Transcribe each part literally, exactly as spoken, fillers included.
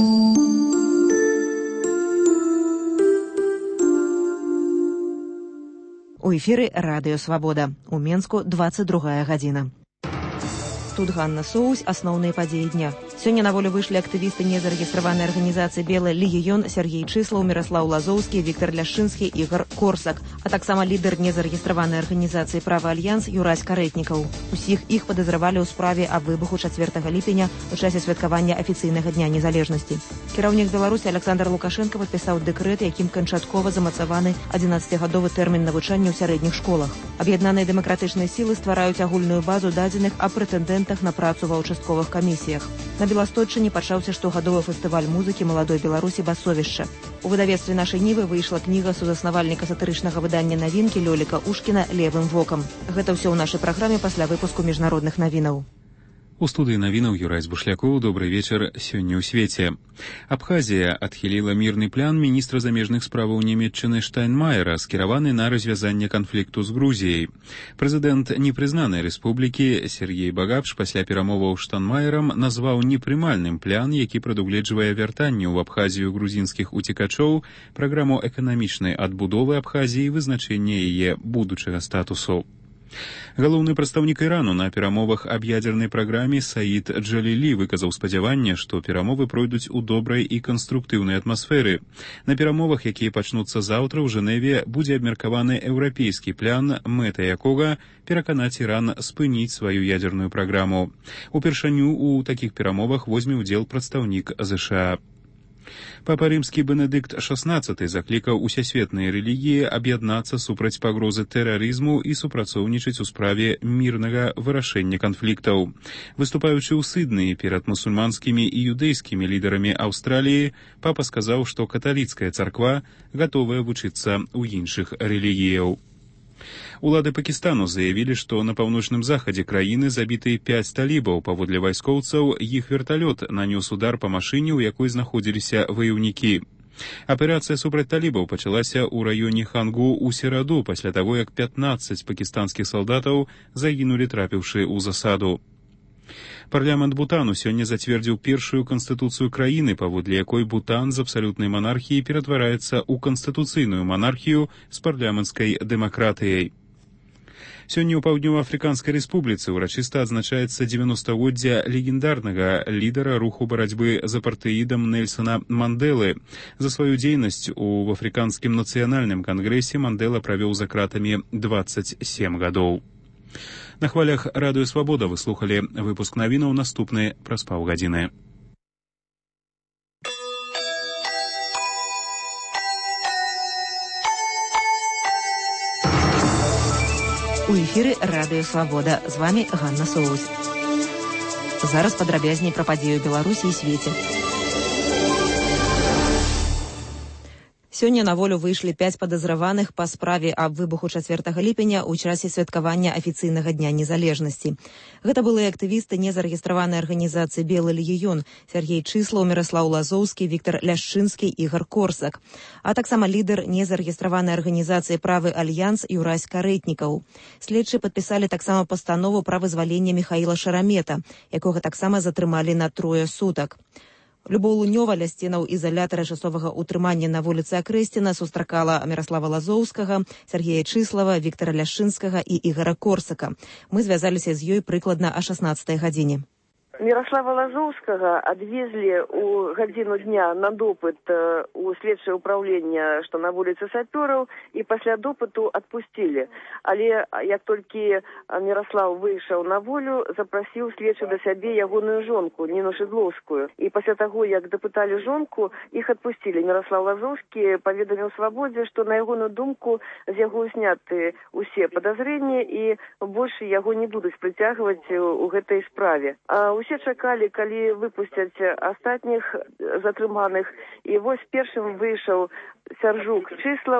У эфіры Радыё Свабода. У Менску двадцать другая гадзіна. Тут Ганна Соусь, асноўныя падзеі дня. Сёння на волю выйшлі актывісты незарэгістраванай арганізацыі «Белы легіён» Сергей Чыслаў, Міраслаў Лазоўскі, Віктор Ляшчынскі, Ігор Корсак, а таксама лідар незарэгістраванай арганізацыі «Правы Альянс» Юрась Карэтнікаў. Усіх іх падазравалі ў справе аб выбуху чацвёртага ліпеня у часе святкавання афіцыйнага дня незалежнасці. Кіраўнік Беларусі Александр Лукашенко падпісаў дэкрэт, якім канчаткова замацаваны адзінаццацігадовы тэрмін навучання ў сярэдніх школах. Аб'яднаныя дэмакратычныя сілы ствараюць агульную базу дадзеных аб прэтэндэнтах на працу ва ўчастковых камісіях. На Беластотчыне пачаўся штогадовы фестываль музыкі маладой Беларусі «Басовішча». У выдавецтве нашай Нівы выйшла кніга сузаснавальніка сатырычнага выдання навінкі Лёліка Ушкіна «Левым вокам». Гэта ўсё ў нашай праграме пасля выпуску міжнародных навінаў. У студыі навінаў Юрась Бушлякоў. Добрый вечар. Сёння ў свеце. Абхазія адхіліла мірны план міністра замежных справаў Нямецчыны Штайнмаера, скіраваны на развязанне канфлікту з Грузіяй. Прэзідэнт непрызнанай рэспублікі Сергей Багапш пасля перамоваў з Штайнмаерам назваў непрымальным план, які прадугледжвае вяртанне ў Абхазію грузінскіх уцекачоў, праграму эканамічнай адбудовы Абхазіі і вызначэнне яе будучага статусу. Галоўны прадстаўнік Ірану на перамовах аб ядзернай праграме Саід Джалілі выказаў спадзяванне, што перамовы пройдуць у добрай і канструктыўнай атмасферы. На перамовах, якія пачнуцца заўтра ў Жэневе, будзе абмеркаваны еўрапейскі план, мэта якога пераканаць Іран спыніць сваю ядзерную праграму. Упершыню ў такіх перамовах возьме ўдзел прадстаўнік ЗША. Папа Рымскі Бенедыкт шаснаццаты заклікаў усесветныя рэлігіі аб'яднацца супраць пагрозы тэрарызму і супрацоўнічаць у справе мірнага вырашэння канфліктаў. Выступаючы ў Сіднеі перад мусульманскімі і юдэйскімі лідарамі Аўстраліі, папа сказаў, што каталіцкая царква гатовая вучыцца ў іншых рэлігіяў. Улады Пакістану заявілі, што на паўночным захадзе краіны забіты пяць талібаў. Паводле вайскоўцаў, іх верталёт нанёс удар па машыне, у якой знаходзіліся ваяўнікі. Аперацыя супраць талібаў пачалася ў раёне Хангу ў сераду, пасля таго, як пятнаццаць пакістанскіх салдатаў загінулі, трапіўшы ў засаду. Парламент Бутану сёння зацвердзіў першую канстытуцыю краіны, паводле якой Бутан з абсалютнай манархіі ператвараецца ў канстытуцыйную манархію з парламенцкай дэмакратыяй. Сёння ў Паўднёва-Афрыканскай рэспубліцы ўрачыста адзначаецца дзевяностагоддзе легендарнага лідара руху барацьбы з апартэідам Нельсона Мандэлы. За сваю дзейнасць у афрыканскім нацыянальным кангрэсе Мандэла правёў за кратамі дваццаць сем гадоў. На хвалях Радыё Свабода вы слухалі выпуск навінаў, наступны праз паўгадзіны. У эфіры Радыё Свабода. З вами Ганна Соусь. Зараз падрабязней пра падзею Беларусі і свеце. Сёння на волю выйшлі пяць падазраваных па справе аб выбуху чацвёртага ліпеня ў часе святкавання афіцыйнага дня незалежнасці. Гэта былі актывісты незарэгістраванай арганізацыі «Белы легіён» Сергей Чыслаў, Міраслаў Лазоўскі, Віктор Ляшчынскі, Ігор Корсак, а таксама лідар незарэгістраванай арганізацыі «Правы Альянс» Юрась Карэтнікаў. Следчы падпісалі таксама пастанову пра вызваленне Міхаіла Шарамета, якога таксама затрымалі на трое сутак. Любоў Лунёва ля сценаў ізалятара часовага ўтрымання на вуліцы Акрэсціна сустракала Міраслава Лазоўскага, Сергея Чыслава, Віктора Ляшчынскага і Ігора Корсака. Мы звязаліся з ёй прыкладна о шаснаццатай гадзіне. Міраслава Лазоўскага адвезлі ў гадзіну дня на допыт у следчае ўпраўленне, што на вуліцы Сапёраў, і пасля допыту адпусцілі. Але як толькі Міраслаў выйшаў на волю, запрасіў следчы да сябе ягоную жонку, Ніну Шыдлоўскую. І пасля таго, як дапыталі жонку, іх адпусцілі. Міраслаў Лазоўскі паведаміў Свабодзе, што на ягоную думку з яго зняты ўсе падазрэнні і больш яго не будуць прыцягваць у гэтай справе. А усе чакалі, калі выпусцяць астатніх затрыманых. І вось першым выйшаў Сяржук Чыслаў.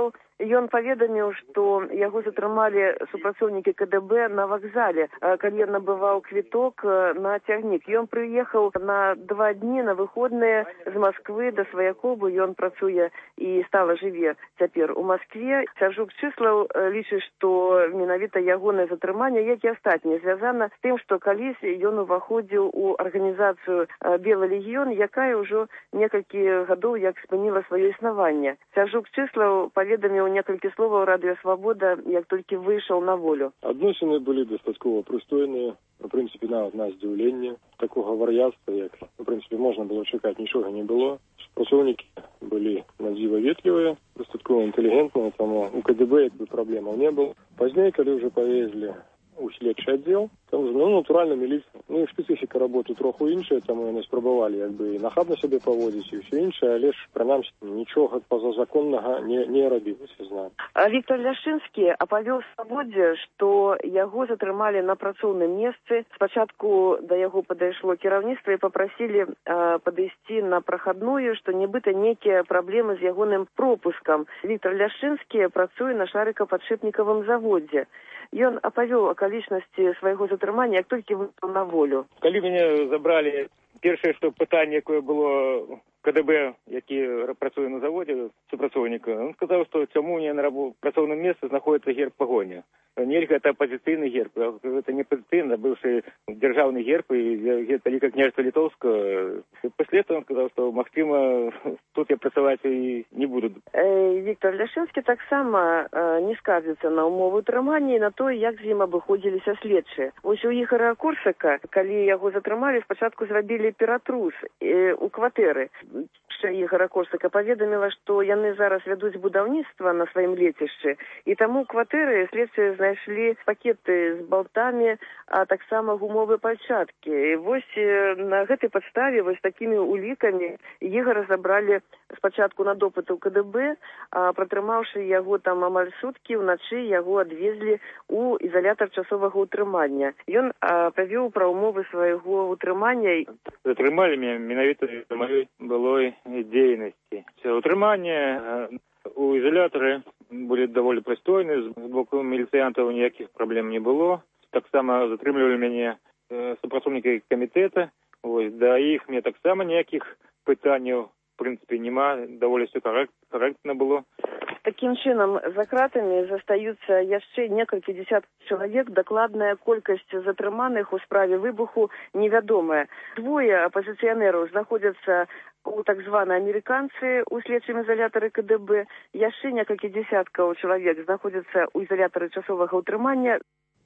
Ён паведаміў, што яго затрымалі супрацоўнікі ка дэ бэ на вакзале, калі ён набываў квіток на цягнік. Ён прыехаў на два дні на выходныя з Масквы да сваякоў, бо ён працуе і стала жыве цяпер у Маскве. Сяржук Чыслаў лічыць, што менавіта ягонае затрыманне, як і астатнія, звязана з тым, што калісь ён уваходзіў у арганізацыю «Белы легіён», якая ўжо некалькі гадоў як спыніла сваё існаванне. Сяржук Чыслаў паведаміў некалькі словаў «Радыё Свабода», як толькі выйшаў на волю. Адносіны былі дастаткова прыстойныя, у прынцыпе, нават на здзіўленне. Такога вар'яцтва, як, у прынцыпе, можна было чакаць, нічога не было. Супрацоўнікі былі надзіва ветлівыя, дастаткова інтэлігентныя, таму у ка дэ бэ як бы праблемаў не было. Пазней, калі ўжо павезлі у следчы аддзел, там, ну, натуральна, міліцыя. Ну, і спецыфіка работы троху іншая, таму яны спрабавалі, як бы, і нахабна сябе паводзіць, і ўсё іншае, але ж, прынамсі, нічога пазазаконнага не, не рабілася, знаю. Віктор Ляшынскі апавёў Свабодзе, што яго затрымалі на працоўным месцы. Спачатку да яго падайшло кіраўніцтва і папрасілі э, падысці на прахадную, што нібыта нейкія праблемы з ягоным пропускам. Віктор Ляшынскі працуе на шарыкападшипнікавым заводзе. Ён апавёў акалічнасці свайго затрымання, як толькі выйшаў на волю. Калі мяне забралі, першае, што пытанне, якое было ка дэ бэ, які працуе на заводзе, супрацоўніка, он сказаў, што чаму не на працоўным месцы знаходіцца герб пагоня. Нельга, это апозіцыйны герб, это не апозіцыйны, быўшы дзяржаўны герб і Вялікае княжства Літоўскае. Пасля этого он сказаў, што, магчыма, тут я працаваць і не буду. Э, Віктор Ляшынскі таксама э, не скардзіцца на умовы ўтрымання і на то, як з ім абыходзіліся следчыя. Вось у Ігора Корсака, калі яго затрымалі, спачатку зрабілі ператрус э, у кватэры. Ігора Корсака паведаміла, што яны зараз вядуць будаўніцтва на сваім лецішчы, і таму ў кватэры следчыя знайшлі пакеты з балтамі, а таксама гумовыя пальчаткі. І вось на гэтай падставе, вось такімі улікамі, Ігора забралі спачатку на допыт у ка дэ бэ, а пратрымаўшы яго там амаль суткі, уначы яго адвезлі у ізалятар часовага ўтрымання. Ён павёў пра умовы свайго ўтрымання. Затрымалі мяне менавіта за маёй былой дзейнасці. Утрыманне у ізалятары былі даволі прыстойныя, з боку міліцыянтаў ніякіх праблем не было. Таксама затрымлівалі мяне супрацоўнікі камітэта. Ось, да іх мне таксама ніякіх пытанняў, в прынцыпе, няма. Даволі все карэктна было. Такім чынам, за кратамі застаюцца яшчэ некалькі дзесяткаў чалавек. Дакладная колькасць затрыманых у справе выбуху невядомая. Двое апазіцыянераў знаходзяцца у так званай амерыканцы у следчым ізалятары ка дэ бэ. Яшчэ некалькі дзесяткаў чалавек знаходзяцца ў ізалятары часовага ўтрымання.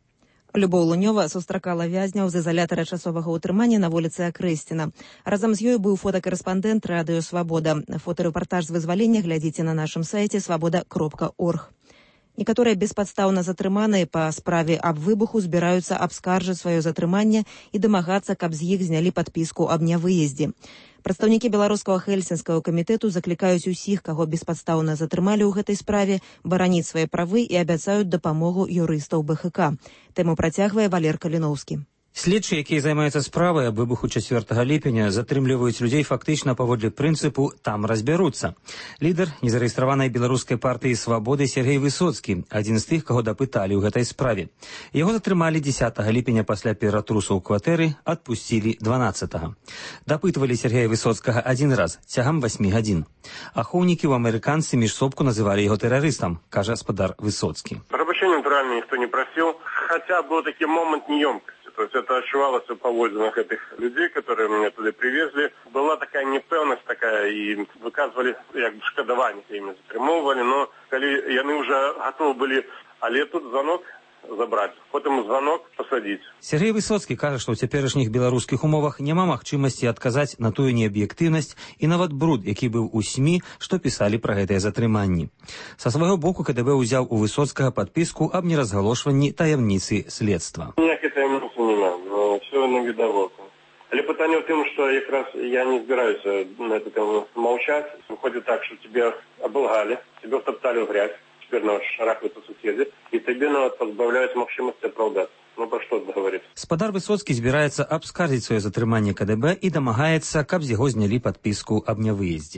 Любоў Лунёва сустракала вязняў з ізалятара часовага ўтрымання на вуліцы Акрэсціна. Разам з ёй быў фотакарэспандэнт Радыё Свабода. Фотарэпартаж з вызвалення глядзіце на нашым сайце свабода кропка орг. Некаторыя беспадстаўна затрыманыя па справе аб выбуху збіраюцца абскаржыць сваё затрыманне і дамагацца, каб з іх знялі падпіску аб нявыездзе. Прадстаўнікі беларускага хельсінскага камітэту заклікаюць усіх, каго беспадстаўна затрымалі ў гэтай справе, бараніць свае правы і абяцаюць дапамогу юрыстаў бэ ха ка. Тэму працягвае Валер Каліноўскі. Следчыя, якія займаюцца справай аб выбуху чацвёртага ліпеня, затрымліваюць людзей фактычна паводле прынцыпу «там разбяруцца». Лідар незарэестраванай беларускай партыі «Свабоды» Сергей Высоцкі, адзін з тых, каго дапыталі ў гэтай справе. Яго затрымалі дзесятага ліпеня пасля ператрусу ў кватэры, адпусцілі дванаццатага. Дапытвалі Сергея Высоцкага адзін раз, цягам васьмі гадзін. Ахоўнікі ў амерыканцы міжсобку называлі яго тэрарыстам, кажа гаспадар Высоцкі. Прабачэння, натуральна, ніхто не просил, хотя был такой момент неёмкости. То есть это ощущалось в поведенных этих людей, которые меня туда привезли. Была такая непевность такая, и выказывали как бы шкодование, ими затрымоўвали, но коли яны уже готовы были, але тут звонок забрать, потом звонок посадить. Сергей Высоцкі кажа, што ў цяперашніх беларускіх умовах няма магчымасці адказаць на тую неаб'ектыўнасць і нават бруд, які быў у СМІ, што пісалі пра гэтыя затрыманні. Са свайго боку ка дэ бэ ўзяў у Высоцкага падпіску аб неразгалошванні таямніцы следства. Ніякай таямніцы няма, но все на видовоку. Але пытанне ў тым, што якраз я не збіраюся на это маўчаць. Выходит так, что тебе оболгали, тебе втоптали в грязь. Теперь нас шарахаются соседи, и тебе нават позбавляют магчымасці апраўдацца. Ну, про што договориться? Гаспадар Высоцкі збіраецца абскардзіць сваё затрыманне ка дэ бэ і дамагаецца, каб з яго знялі падпіску аб нявыездзе. З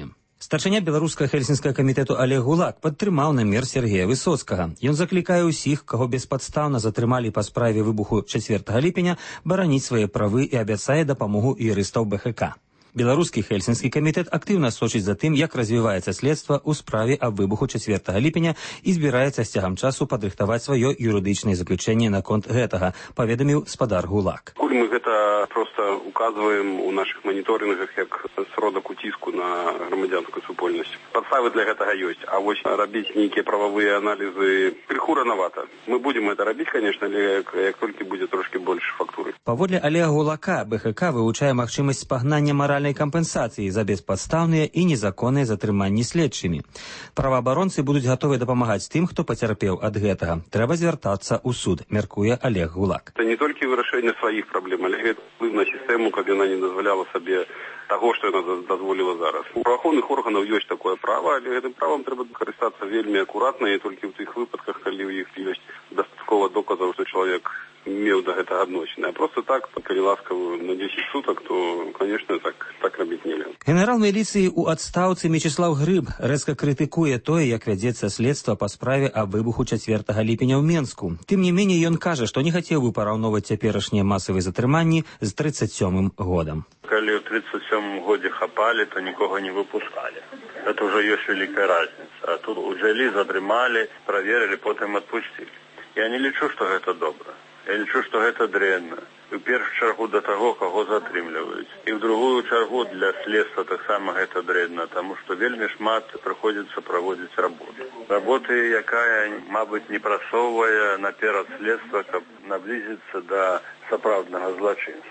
Старшыня беларускага хельсінскага камітэту Олег Гулак падтрымаў намер Сергея Высоцкага. Ён заклікае ўсіх, каго беспадстаўна затрымалі па справе выбуху чацвёртага ліпеня, бараніць свае правы і абяцае дапамогу юрыстаў Бэ Ха Ка. Беларускі хельсінскі камітэт актыўна сочыць за тым, як развіваецца следства ў справе аб выбуху чацвёртага ліпеня і збіраецца з цягам часу падрыхтаваць сваё юрыдычнае заключэнне наконт гэтага, паведаміў спадар Гулак. Куль мы гэта проста указваем у нашых маніторынгах як сродак уціску на грамадзянскую супольнасць. Падставы для гэтага ёсць, а вось рабіць нейкія прававыя аналізы крыху ранавата. Мы будзем гэта рабіць, конечно, але як, як толькі будзе трошкі больш фактуры. Паводле Олега Гулака, Бэ Ха Ка вывучае магчымасць спагнання маральнай кампенсацыі за беспадстаўныя і незаконныя затрыманні следчымі. Праваабаронцы будуць гатовы дапамагаць тым, хто пацярпеў ад гэтага. Трэба звяртацца ў суд, мяркуе Олег Гулак. Это не толькі вырашэнне сваіх праблем, але гэта ўплыў на сістэму, каб яна не дазваляла сабе таго, што яна дазволіла зараз. У праваахоўных органаў ёсць такое права, але гэтым правам трэба карыстацца вельмі акуратна і толькі ў тых выпадках, калі ў іх ёсць дастаткова доказаў, што чалавек меў да гэтага адносіны. А проста так, калі ласкавую на дзесяць сутак, то, конечно, так, так рабіць нельга. Генерал міліцыі ў адстаўцы Мечыслаў Грыб рэзка крытыкуе тое, як вядзецца следства па справе аб выбуху чацвёртага ліпеня ў Менску. Тым не меней, ён кажа, што не хацеў бы параўноўваць цяперашнія масавыя затрыманні з тридцать сёмым годам. Калі ў тридцать сёмым годзе хапалі, то нікога не выпускалі. Это ўжо ёсць вялікая разница. А тут узялі, затрымалі, праверылі, потым адпусцілі. Я не лічу, што гэта добра. Я лічу, што гэта дрэнна. У першую чаргу да таго, каго затрымліваюць. І ў другую чаргу для следства таксама гэта дрэнна, таму што вельмі шмат прыходзіцца праводзіць работу. Работы, якая, мабыць, не прасоўвае наперад следства, каб наблізіцца да сапраўднага злачынства.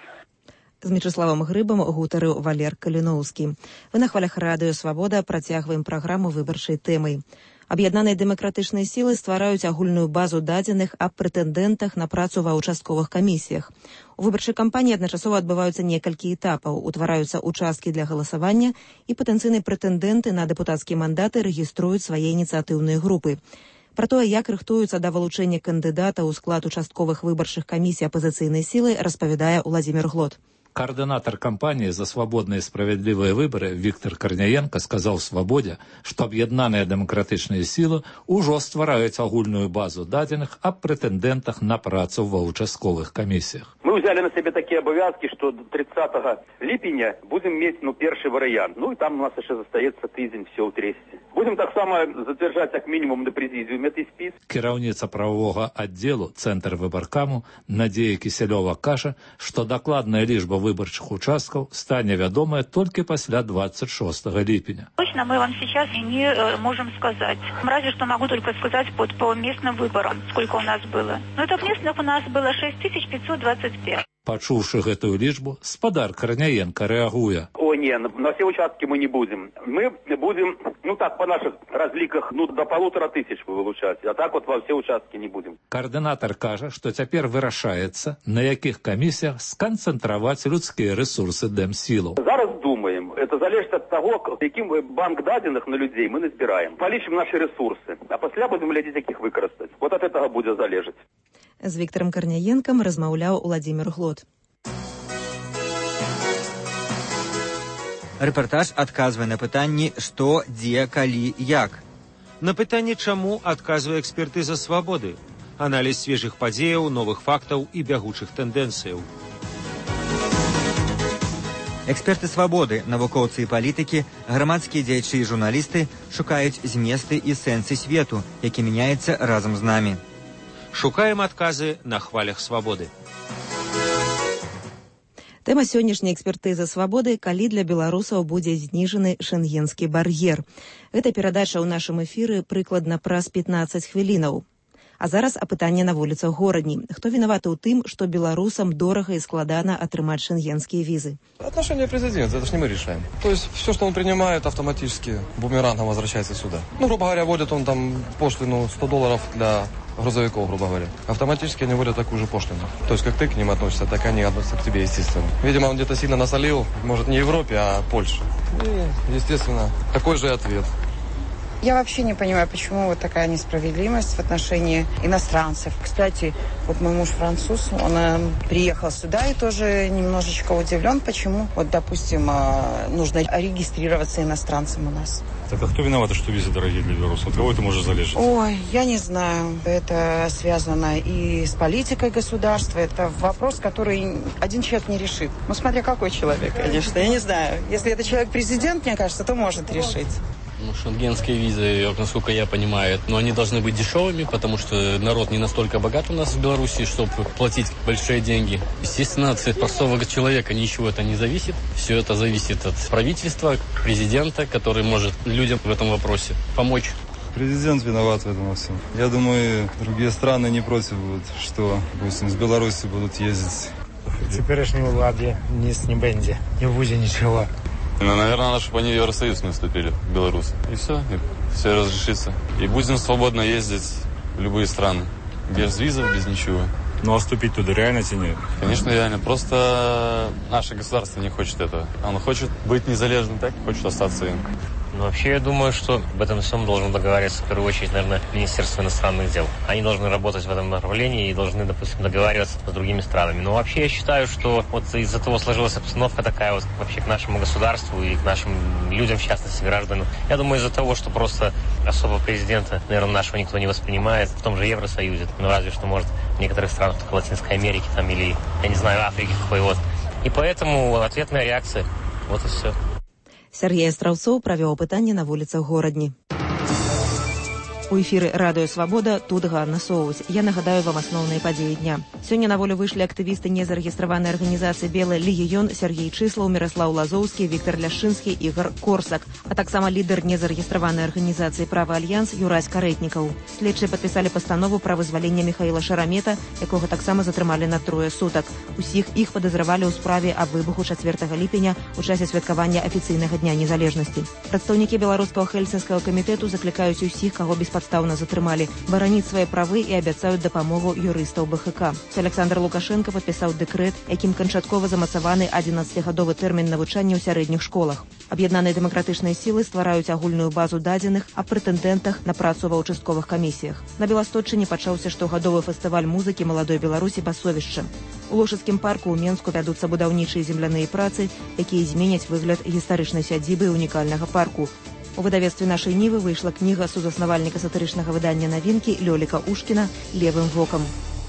З Мечыславам Грыбам гутарыў Валер Каліноўскі. Вы на хвалях радыё «Свабода» працягваем праграму выбарчай тэмай. Аб'яднаныя дэмакратычныя сілы ствараюць агульную базу дадзеных аб прэтэндэнтах на працу ва ўчастковых камісіях. У выбарчай кампаніі адначасова адбываюцца некалькі этапаў, утвараюцца участкі для галасавання і патэнцыйныя прэтэндэнты на дэпутацкія мандаты рэгіструюць свае ініцыятыўныя групы. Пра тое, як рыхтуюцца да вылучэння кандыдата ў склад участковых выбарчых камісій апазіцыйнай сілы, распавядае Уладзімір Глот. Координатор кампании «За свободные и справедливые выборы» Виктор Корняенко сказал в «Свободе», что объединенные демократичные силы уже ствараюць агульную базу дадзеных о претендентах на працу ва участковых комиссиях. Мы взяли на себе такие обовязки, что до тридцатого липеня будем иметь ну, первый вариант. Ну и там у нас еще остается тыдзень, все утрясти. Будем так само затвержать как минимум на президиуме этой спис. Кіраўніца правового отделу Центр выбаркаму Надзея Киселева кажа, что докладная лічба выборчих участков станет вядомая только после двадцать шестого липеня. Точно мы вам сейчас не э, можем сказать. Разве что могу только сказать под, по местным выборам, сколько у нас было. Но это местных у нас было шесть тысяч пятьсот двадцать пять. Пачуўшы гэтую лічбу, спадар Корняенко рэагуе. О, не, на все участки мы не будем. Мы будем, ну так, по наших разликах, ну до полутора тысяч вылучать. А так вот во все участки не будем. Координатор кажа, что теперь вырашаецца, на яких комиссиях сконцентровать людские ресурсы Демсилу. Зараз думаем. Это залежит от того, яким банк даденных на людей мы назбираем. Полічим наши ресурсы. А пасля будем глядеть, яких выкарыстаць. Вот от этого будет залежать. З Віктором Корняенком размаўляў Уладзімір Глот. Рэпартаж адказвае на пытанні «Што, дзе, калі, як?». На пытанне «Чаму?» адказвае экспертыза «Свабоды». Аналіз свежых падзеяў, новых фактаў і бягучых тэндэнцыяў. Эксперты «Свабоды», навукоўцы і палітыкі, грамадскія дзеячы і журналісты шукаюць зместы і сэнсы свету, які мяняецца разам з намі. Шукаем адказы на хвалях «Свабоды». Тэма сённяшняй экспертызы «Свабоды», калі для беларусаў будзе зніжаны шэнгенскі бар'ер. Гэта перадача ў нашым эфіры прыкладна праз пятнаццаць хвілінаў. А зараз апытанне на вуліцах горадні. Хто вінаваты ў тым, што беларусам дорага и складана атрымаць шенгенские визы? Отношение президента, это ж не мы решаем. То есть все, что он принимает, автоматически бумерангом возвращается сюда. Ну, грубо говоря, вводит он там пошлину сто долларов для грузовиков, грубо говоря. Автоматически они вводят такую же пошлину. То есть как ты к ним относишься, так они относятся к тебе, естественно. Видимо, он где-то сильно насолил, может, не Европе, а Польше. И, естественно, такой же ответ. Я вообще не понимаю, почему вот такая несправедливость в отношении иностранцев. Кстати, вот мой муж француз, он э, приехал сюда и тоже немножечко удивлен, почему, вот, допустим, э, нужно регистрироваться иностранцем у нас. Так а кто виноват, что визы дорогие для белорусов? От кого это может залежать? Ой, я не знаю. Это связано и с политикой государства. Это вопрос, который один человек не решит. Ну, смотря какой человек, конечно. Я не знаю. Если это человек-президент, мне кажется, то может решить. Ну, шенгенские визы, насколько я понимаю, но они должны быть дешевыми, потому что народ не настолько богат у нас в Беларуси, чтобы платить большие деньги. Естественно, от простого человека ничего это не зависит. Все это зависит от правительства, президента, который может людям в этом вопросе помочь. Президент виноват в этом во всем. Я думаю, другие страны не против будут, что, допустим, с Беларуси будут ездить. В теперешней владе низ не будет, не будет ничего. Ну, наверное, надо, чтобы они в Евросоюз не вступили, в Беларусь. И все, и все разрешится. И будем свободно ездить в любые страны. Без визов, без ничего. Ну, а вступить туда реально тянет? Конечно, реально. Просто наше государство не хочет этого. Оно хочет быть незалежным, так хочет остаться им. Ну, вообще, я думаю, что об этом всем должен договариваться, в первую очередь, наверное, Министерство иностранных дел. Они должны работать в этом направлении и должны, допустим, договариваться с другими странами. Но вообще, я считаю, что вот из-за того сложилась обстановка такая вот вообще к нашему государству и к нашим людям, в частности, гражданам. Я думаю, из-за того, что просто особо президента, наверное, нашего никто не воспринимает в том же Евросоюзе. Ну, разве что, может, в некоторых странах, только Латинской Америки там или, я не знаю, Африки какой вот. И поэтому ответная реакция. Вот и все. Сергей Страўцоў правёў апытанне на вуліцах горадні. У эфіры радыё «Свабода», тут Ганна Соус. Я нагадаю вам асноўныя падзеі дня. Сёння на волю выйшлі актывісты незарэгістраванай арганізацыі «Белы легіён» Сергей Чыслаў, Міраслаў Лазоўскі, Віктор Ляшчынскі, Ігор Корсак, а таксама лідар незарэгістраванай арганізацыі «Права Альянс» Юрась Карэтнікаў. Следчыя падпісалі пастанову пра вызваленне Міхаіла Шарамета, якога таксама затрымалі на трое сутак. Усіх іх падазравалі ў справе аб выбуху чацвёртага ліпеня ў часе святкавання афіцыйнага дня незалежнасці. Прадстаўнікі беларускага хельсінскага камітэту заклікаюць усіх, каго без падстаўна затрымалі, бараніць свае правы і абяцаюць дапамогу юрыстаў БХК. Александр Лукашенко падпісаў дэкрэт, якім канчаткова замацаваны адзінаццацігадовы тэрмін навучання ў сярэдніх школах. Аб'яднаныя дэмакратычныя сілы ствараюць агульную базу дадзеных аб прэтэндэнтах на працу ва ўчастковых камісіях. На Беластотчыне пачаўся штогадовы фестываль музыкі маладой Беларусі «Басовішча». У Лошыцкім парку ў Менску вядуцца будаўнічыя земляныя працы, якія зменяць выгляд гістарычнай сядзібы і унікальнага парку. У выдавецтве нашай Нівы выйшла кніга сузаснавальніка сатырычнага выдання навінкі Лёліка Ушкіна «Левым вокам».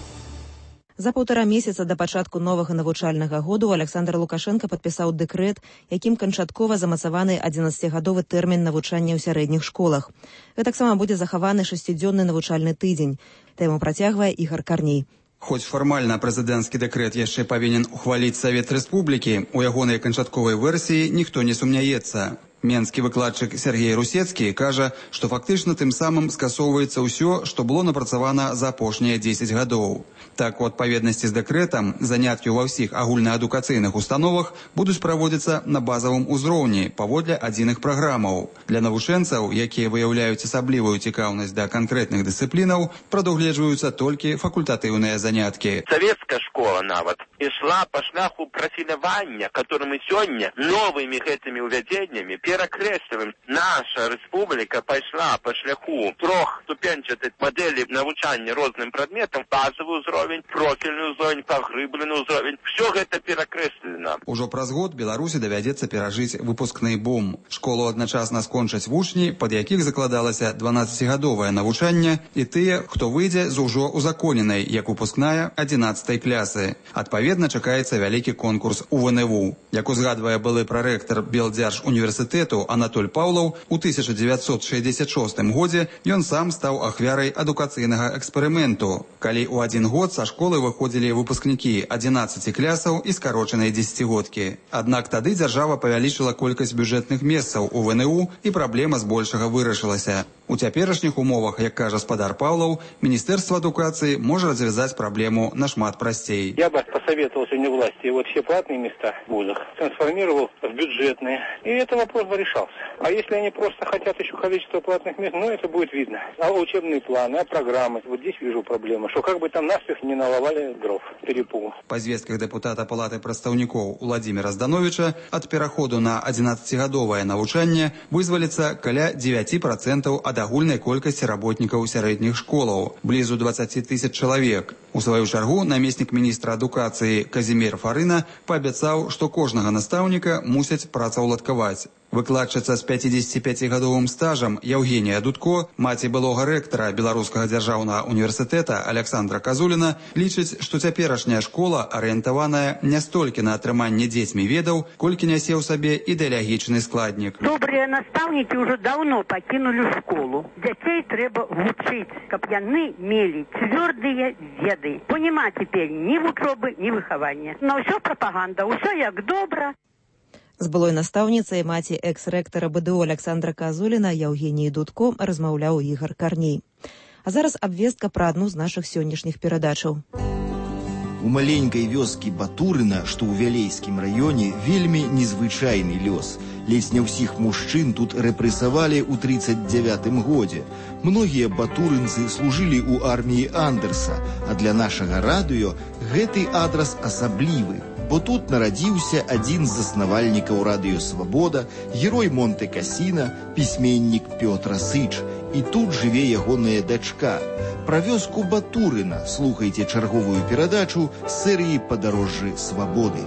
За паўтара месяца да пачатку новага навучальнага году Александр Лукашенко падпісаў дэкрэт, якім канчаткова замацаваны адзінаццацігадовы тэрмін навучання ў сярэдніх школах. Гэтаксама будзе захаваны шасцідзённы навучальны тыдзень. Тэму працягвае Ігор Карней. Хоць фармальна прэзідэнцкі дэкрэт яшчэ павінен ухваліць Савет Рэспублікі, у ягонай канчатковай версіі ніхто не сумняецца. Менскі выкладчык Сергей Русецкі кажа, што фактычна тым самым скасоўваецца ўсё, што было напрацавана за апошнія дзесяць гадоў. Так, у адпаведнасці з дэкрэтам, заняткі ва ўсіх агульнаадукацыйных установах будуць праводзіцца на базавым узроўні паводле адзіных праграмаў. Для навучэнцаў, якія выяўляюць асаблівую цікаўнасць да канкрэтных дысцыплінаў, прадугледжваюцца толькі факультатыўныя заняткі. Савецкая школа нават ішла па шляху прафілявання, который мы сёння новымі гэтымі ўвядзеннямі перакрэсліваем. Наша рэспубліка пайшла па шляху трохступенчатай мадэлі навучання розным прадметам, базавы ўзровень, профільны ўзровень, паглыблены ўзровень. Все гэта перакрэслена. Ужо праз год Беларусі давядзецца перажыць выпускны бум. Школу адначасна скончаць вучні, пад якіх закладалася дванаццацігадовае навучанне, і тыя, хто выйдзе з ужо узаконенай, як выпускная, адзінаццатай клясы. Адпаведна, чакаецца вялікі конкурс у ВНВУ. Як узгадвае былы прарэктар Белдзярж універсітэту Анатоль Паўлаў, у тысяча дзевяцьсот шэсцьдзесят шостым годзе ён сам стаў ахвярай адукацыйнага эксперыменту, калі ў адзін год са школы выходзілі выпускнікі адзінаццаці клясаў і скарочанай дзесяцігодкі. Аднак тады дзяржава павялічыла колькасць бюджэтных месцаў у ВНУ і праблема збольшага вырашылася. У цяперашніх умовах, як кажа спадар Паўлаў, Міністэрства адукацыі можа развязаць праблему нашмат прасцей. прасцей. Я бы посоветовал сегодня власти вот все платные места в вузах трансформировал в бюджетные, и этот вопрос бы решался. А если они просто хотят еще количество платных мест, ну это будет видно. А учебные планы, а программы, вот здесь вижу проблему, что как бы там наспех не наловали дров, перепугу. Па звестках дэпутата палаты прадстаўнікоў Владимира Здановича ад пераходу на адзінаццацігадовае навучанне вызваліцца каля дзевяці працэнтаў ад агульнай колькасці работнікаў сярэдніх школаў, блізу дваццаці тысяч чалавек. У сваю чаргу намеснік міністра адукацыі Казімір Фарына паабяцаў, што кожнага настаўніка мусяць працаўладкаваць. Выкладчыца з пяцідзесяціпяцігадовым стажам Яўгенія Дудко, маці былога рэктара Беларускага дзяржаўнага універсітэта Александра Казуліна, лічыць, што цяперашняя школа арыентаваная не столькі на атрыманне дзецьмі ведаў, колькі нясе ў сабе ідэалагічны складнік. Добрыя настаўнікі ўжо даўно пакінулі школу. Дзяцей трэба вучыць, каб яны мелі цвёрдыя веды. Бо няма цяпер ні вучобы, ні выхавання. На ўсё прапаганда, ўсё як добра. З былой настаўніцай маці экс-рэктара БДУ Александра Казуліна Яўгеніі Дудко размаўляў Ігар Карней. А зараз абвестка пра адну з нашых сённяшніх перадачаў. У маленькай вёскі Батурына, што ў Вялейскім раёне, вельмі незвычайны лёс. Ледзь не ўсіх мужчын тут рэпрэсавалі ў трыццаць дзявятым годзе. Многія батурынцы служылі ў арміі Андерса, а для нашага радыё гэты адрас асаблівы. Бо тут нарадзіўся адзін з заснавальнікаў радыё «Свабода», герой Монте-Касіна, пісьменнік Пётр Сыч. І тут жыве ягоная дачка. Пра вёску Батурына слухайце чарговую перадачу з серыі «Падарожжы свабоды».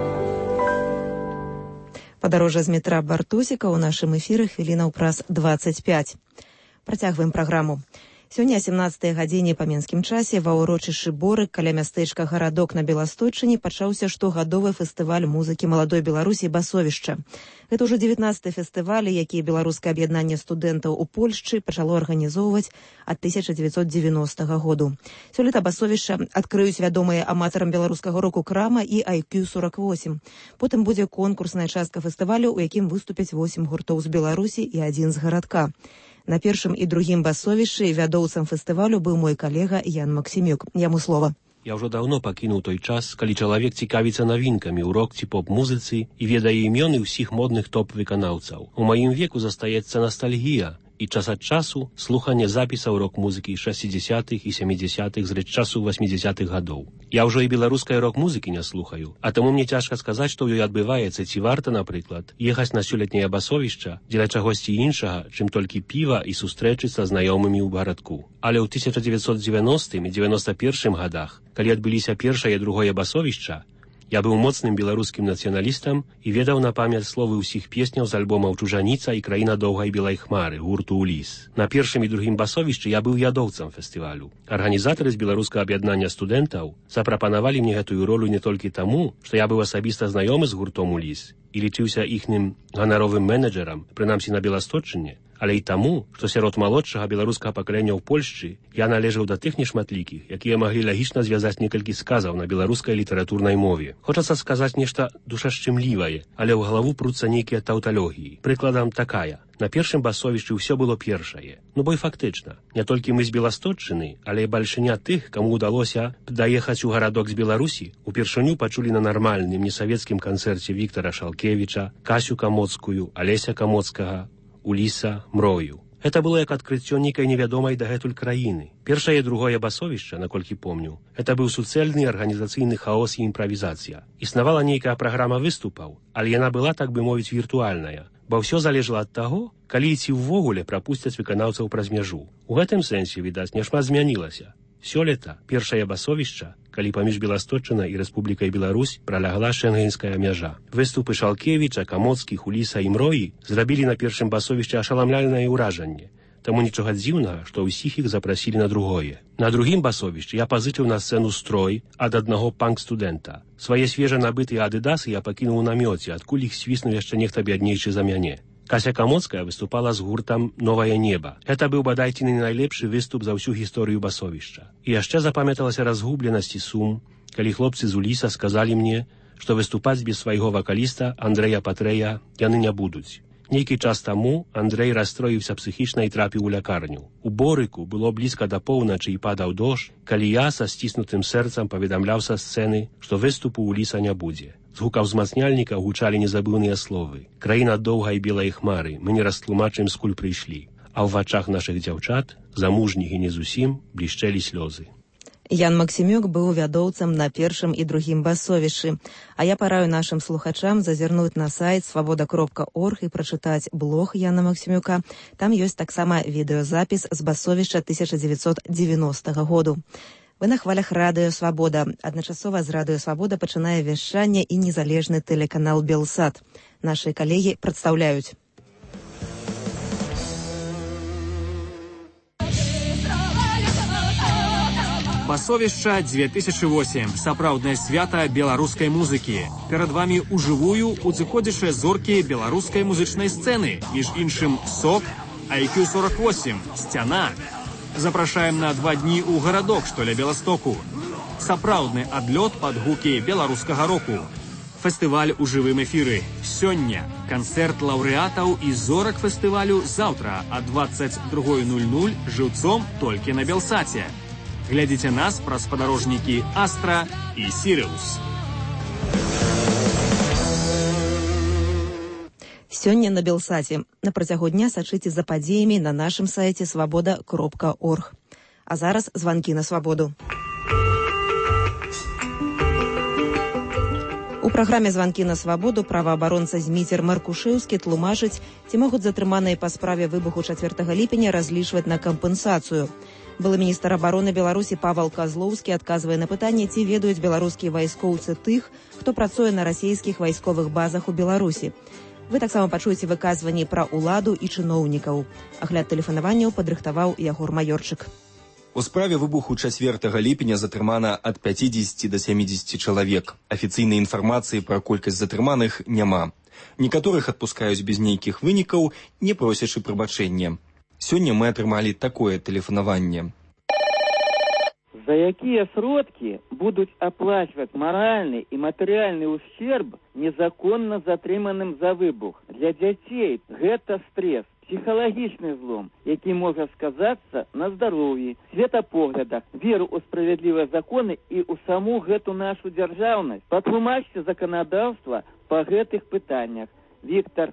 Падарожжа з метра Бартусіка ў нашым эфіры хвілінаў праз дваццаць пяць. Працягваем праграму. Сёння о сямнаццатай гадзіне па менскім часе ва ўрочышчы Борык каля мястэчка Гарадок на Беластойчыне пачаўся штогадовы фестываль музыкі маладой Беларусі «Басовішча». Гэта ўжо дзевятнаццаты фестываль, які Беларускае аб'яднанне студэнтаў у Польшчы пачало арганізоўваць ад тысяча дзевяцьсот дзевяностага году. Сёлета «Басовішча» адкрыюць вядомыя аматарам беларускага року Крама і ай кью сорок восемь. Потым будзе конкурсная частка фестывалю, у якім выступяць восем гуртоў з Беларусі і адзін з гарадка. На першым і другім басовішчы вядоўцам фестывалю быў мой калега Ян Максімюк. Яму слова. Я ўжо даўно пакінуў той час, калі чалавек цікавіцца навінкамі ў рок ці поп-музыцы і ведае імёны ўсіх модных топ-выканаўцаў. У маім веку застаецца настальгія і час ад часу слуханне запісаў рок-музыкі шэсцідзясятых і сямідзясятых з рэчасу васьмідзясятых гадоў. Я ўжо і беларускай рок-музыкі не слухаю, а таму мне цяжка сказаць, што ў ёй адбываецца, ці варта, напрыклад, ехаць на сёлетняе басовішча дзеля чагосьці іншага, чым толькі піва і сустрэчы са знаёмымі ў гарадку. Але ў тысяча дзевяцьсот дзевяностым і дзевяноста першым гадах, калі адбыліся першае і другое басовішча, я быў моцным беларускім нацыяналістам і ведаў на памяць словы ўсіх песняў з альбомаў «Чужаніца» і «Краіна доўгай белай хмары» гурту «Уліс». На першым і другім басовішчы я быў ядоўцам фестывалю. Арганізатары з беларускага аб'яднання студэнтаў запрапанавалі мне гэтую ролю не толькі таму, што я быў асабіста знаёмы з гуртом «Уліс» і лічыўся іхным ганаровым менеджерам, прынамсі на Беластойчыне, але і таму, што сярод малодшага беларускага пакалення ў Польшчы я належаў да тых нешматлікіх, якія маглі лагічна звязаць некалькі сказаў на беларускай літаратурнай мове. Хочацца сказаць нешта душашчымлівае, але ў галаву пруцца нейкія таўталогіі. Прыкладам такая. На першым басовішчы ўсё было першае. Ну бо і фактычна, не толькі мы з Беластойчыны, але і бальшыня тых, каму ўдалося даехаць у гарадок з Беларусі, упершыню пачулі на нармальным несавецкім канцэрце Віктара Шалкевіча, Касю Камоцкую, Алеся Камоцкага, Уліса, Мрою. Гэта было як адкрыццё нейкай невядомай дагэтуль краіны. Першае і другое басовішча, наколькі помню, гэта быў суцэльны арганізацыйны хаос і імправізацыя. Існавала нейкая праграма выступаў, але яна была, так бы мовіць, віртуальная, бо ўсё залежала ад таго, калі ці ўвогуле прапусцяць выканаўцаў праз мяжу. У гэтым сэнсе, відаць, няшмат змянілася. Сёлета першае басовішча, калі паміж Беластойчынай і Рэспублікай Беларусь пралягла шэнгенская мяжа. Выступы Шалкевіча, Камоцкіх, Уліса і Мроі зрабілі на першым басовішчы ашаламляльнае ўражанне. Таму нічога дзіўнага, што ўсіх іх запрасілі на другое. На другім басовішчы я пазычыў на сцэну строй ад аднаго панк-студэнта. Свае свежа набытыя адыдасы я пакінуў у намёце, адкуль іх свіснуў яшчэ нехта бяднейшы за мяне. Кася Камоцкая выступала з гуртам «Новае неба». Гэта быў бадай ці не найлепшы выступ за ўсю гісторыю басовішча. І яшчэ запамяталася разгубленасць і сум, калі хлопцы з Уліса сказалі мне, што выступаць без свайго вакаліста Андрэя Патрэя яны не будуць. Нейкі час таму Андрэй расстроіўся псіхічна і трапіў у лякарню. У Борыку было блізка да поўначы і падаў дождж, калі я са сціснутым сэрцам паведамляў са сцэны, што выступу ў ліса не будзе. З гукаў узмацняльніка гучалі незабыўныя словы. Краіна доўгай белай хмары, мы не растлумачым, скуль прыйшлі. А ў вачах нашых дзяўчат, замужніх і не зусім, блішчэлі слёзы. Ян Максімюк быў вядоўцам на першым і другім басовішчы. А я параю нашым слухачам зазірнуць на сайт свабода кропка орг і прачытаць блог Яна Максімюка. Там ёсць таксама відэазапіс з басовішча тысяча дзевяцьсот дзевяностага году. Вы на хвалях Радыё Свабода. Адначасова з Радыё Свабода пачынае вяшчанне і незалежны тэлеканал Белсат. Нашы калегі прадстаўляюць. Басовішча две тысячи восемь. Сапраўднае свята беларускай музыкі. Перад вамі ужывую узыходзячыя зоркі беларускай музычнай сцэны. Між іншым СОК, ай кью сорок восемь, Сцяна. Запрашаем на два дні ў гарадок, што ля Беластоку. Сапраўдны адлёт пад гукі беларускага року. Фестываль у жывым эфіры. Сёння канцэрт лаўрэатаў і зорак фестывалю заўтра а двадцать два нуль нуль жыўцом толькі на Белсаце. Глядзіце нас праз спадарожнікі Астра і Сірыус. Сёння на Белсаце. На працягу дня сачыце за падзеямі на нашым сайце свабода кропка орг. А зараз званкі на свабоду. У праграме «Званкі на свабоду» праваабаронца Зміцер Маркушэўскі тлумачыць, ці могуць затрыманыя па справе выбуху чацвёртага ліпеня разлічваць на кампенсацыю. Былы міністр абароны Беларусі Павал Казлоўскі адказвае на пытанне, ці ведаюць беларускія вайскоўцы тых, хто працуе на расійскіх вайсковых базах у Беларусі. Вы таксама пачуеце выказванні пра ўладу і чыноўнікаў. Агляд тэлефанаванняў падрыхтаваў Ягор Маёрчык. У справе выбуху чацвёртага ліпеня затрымана ад пяцідзесяці да сямідзесяці чалавек. Афіцыйнай інфармацыі пра колькасць затрыманых няма. Некаторых адпускаюць без нейкіх вынікаў, не просячы прабачэння. Сёння мы атрымалі такое тэлефанаванне. За якія сродкі будуць аплачваць маральны і матэрыяльны ўсцерб незаконна затрыманым за выбух? Для дзяцей гэта стресс, псіхалагічны злом, які можа сказацца на здароўі, светапоглядах, веру ў справядлівыя законы і ў саму гэту нашу дзяржаўнасць. Патлумачце заканадаўства па гэтых пытаннях. Віктор.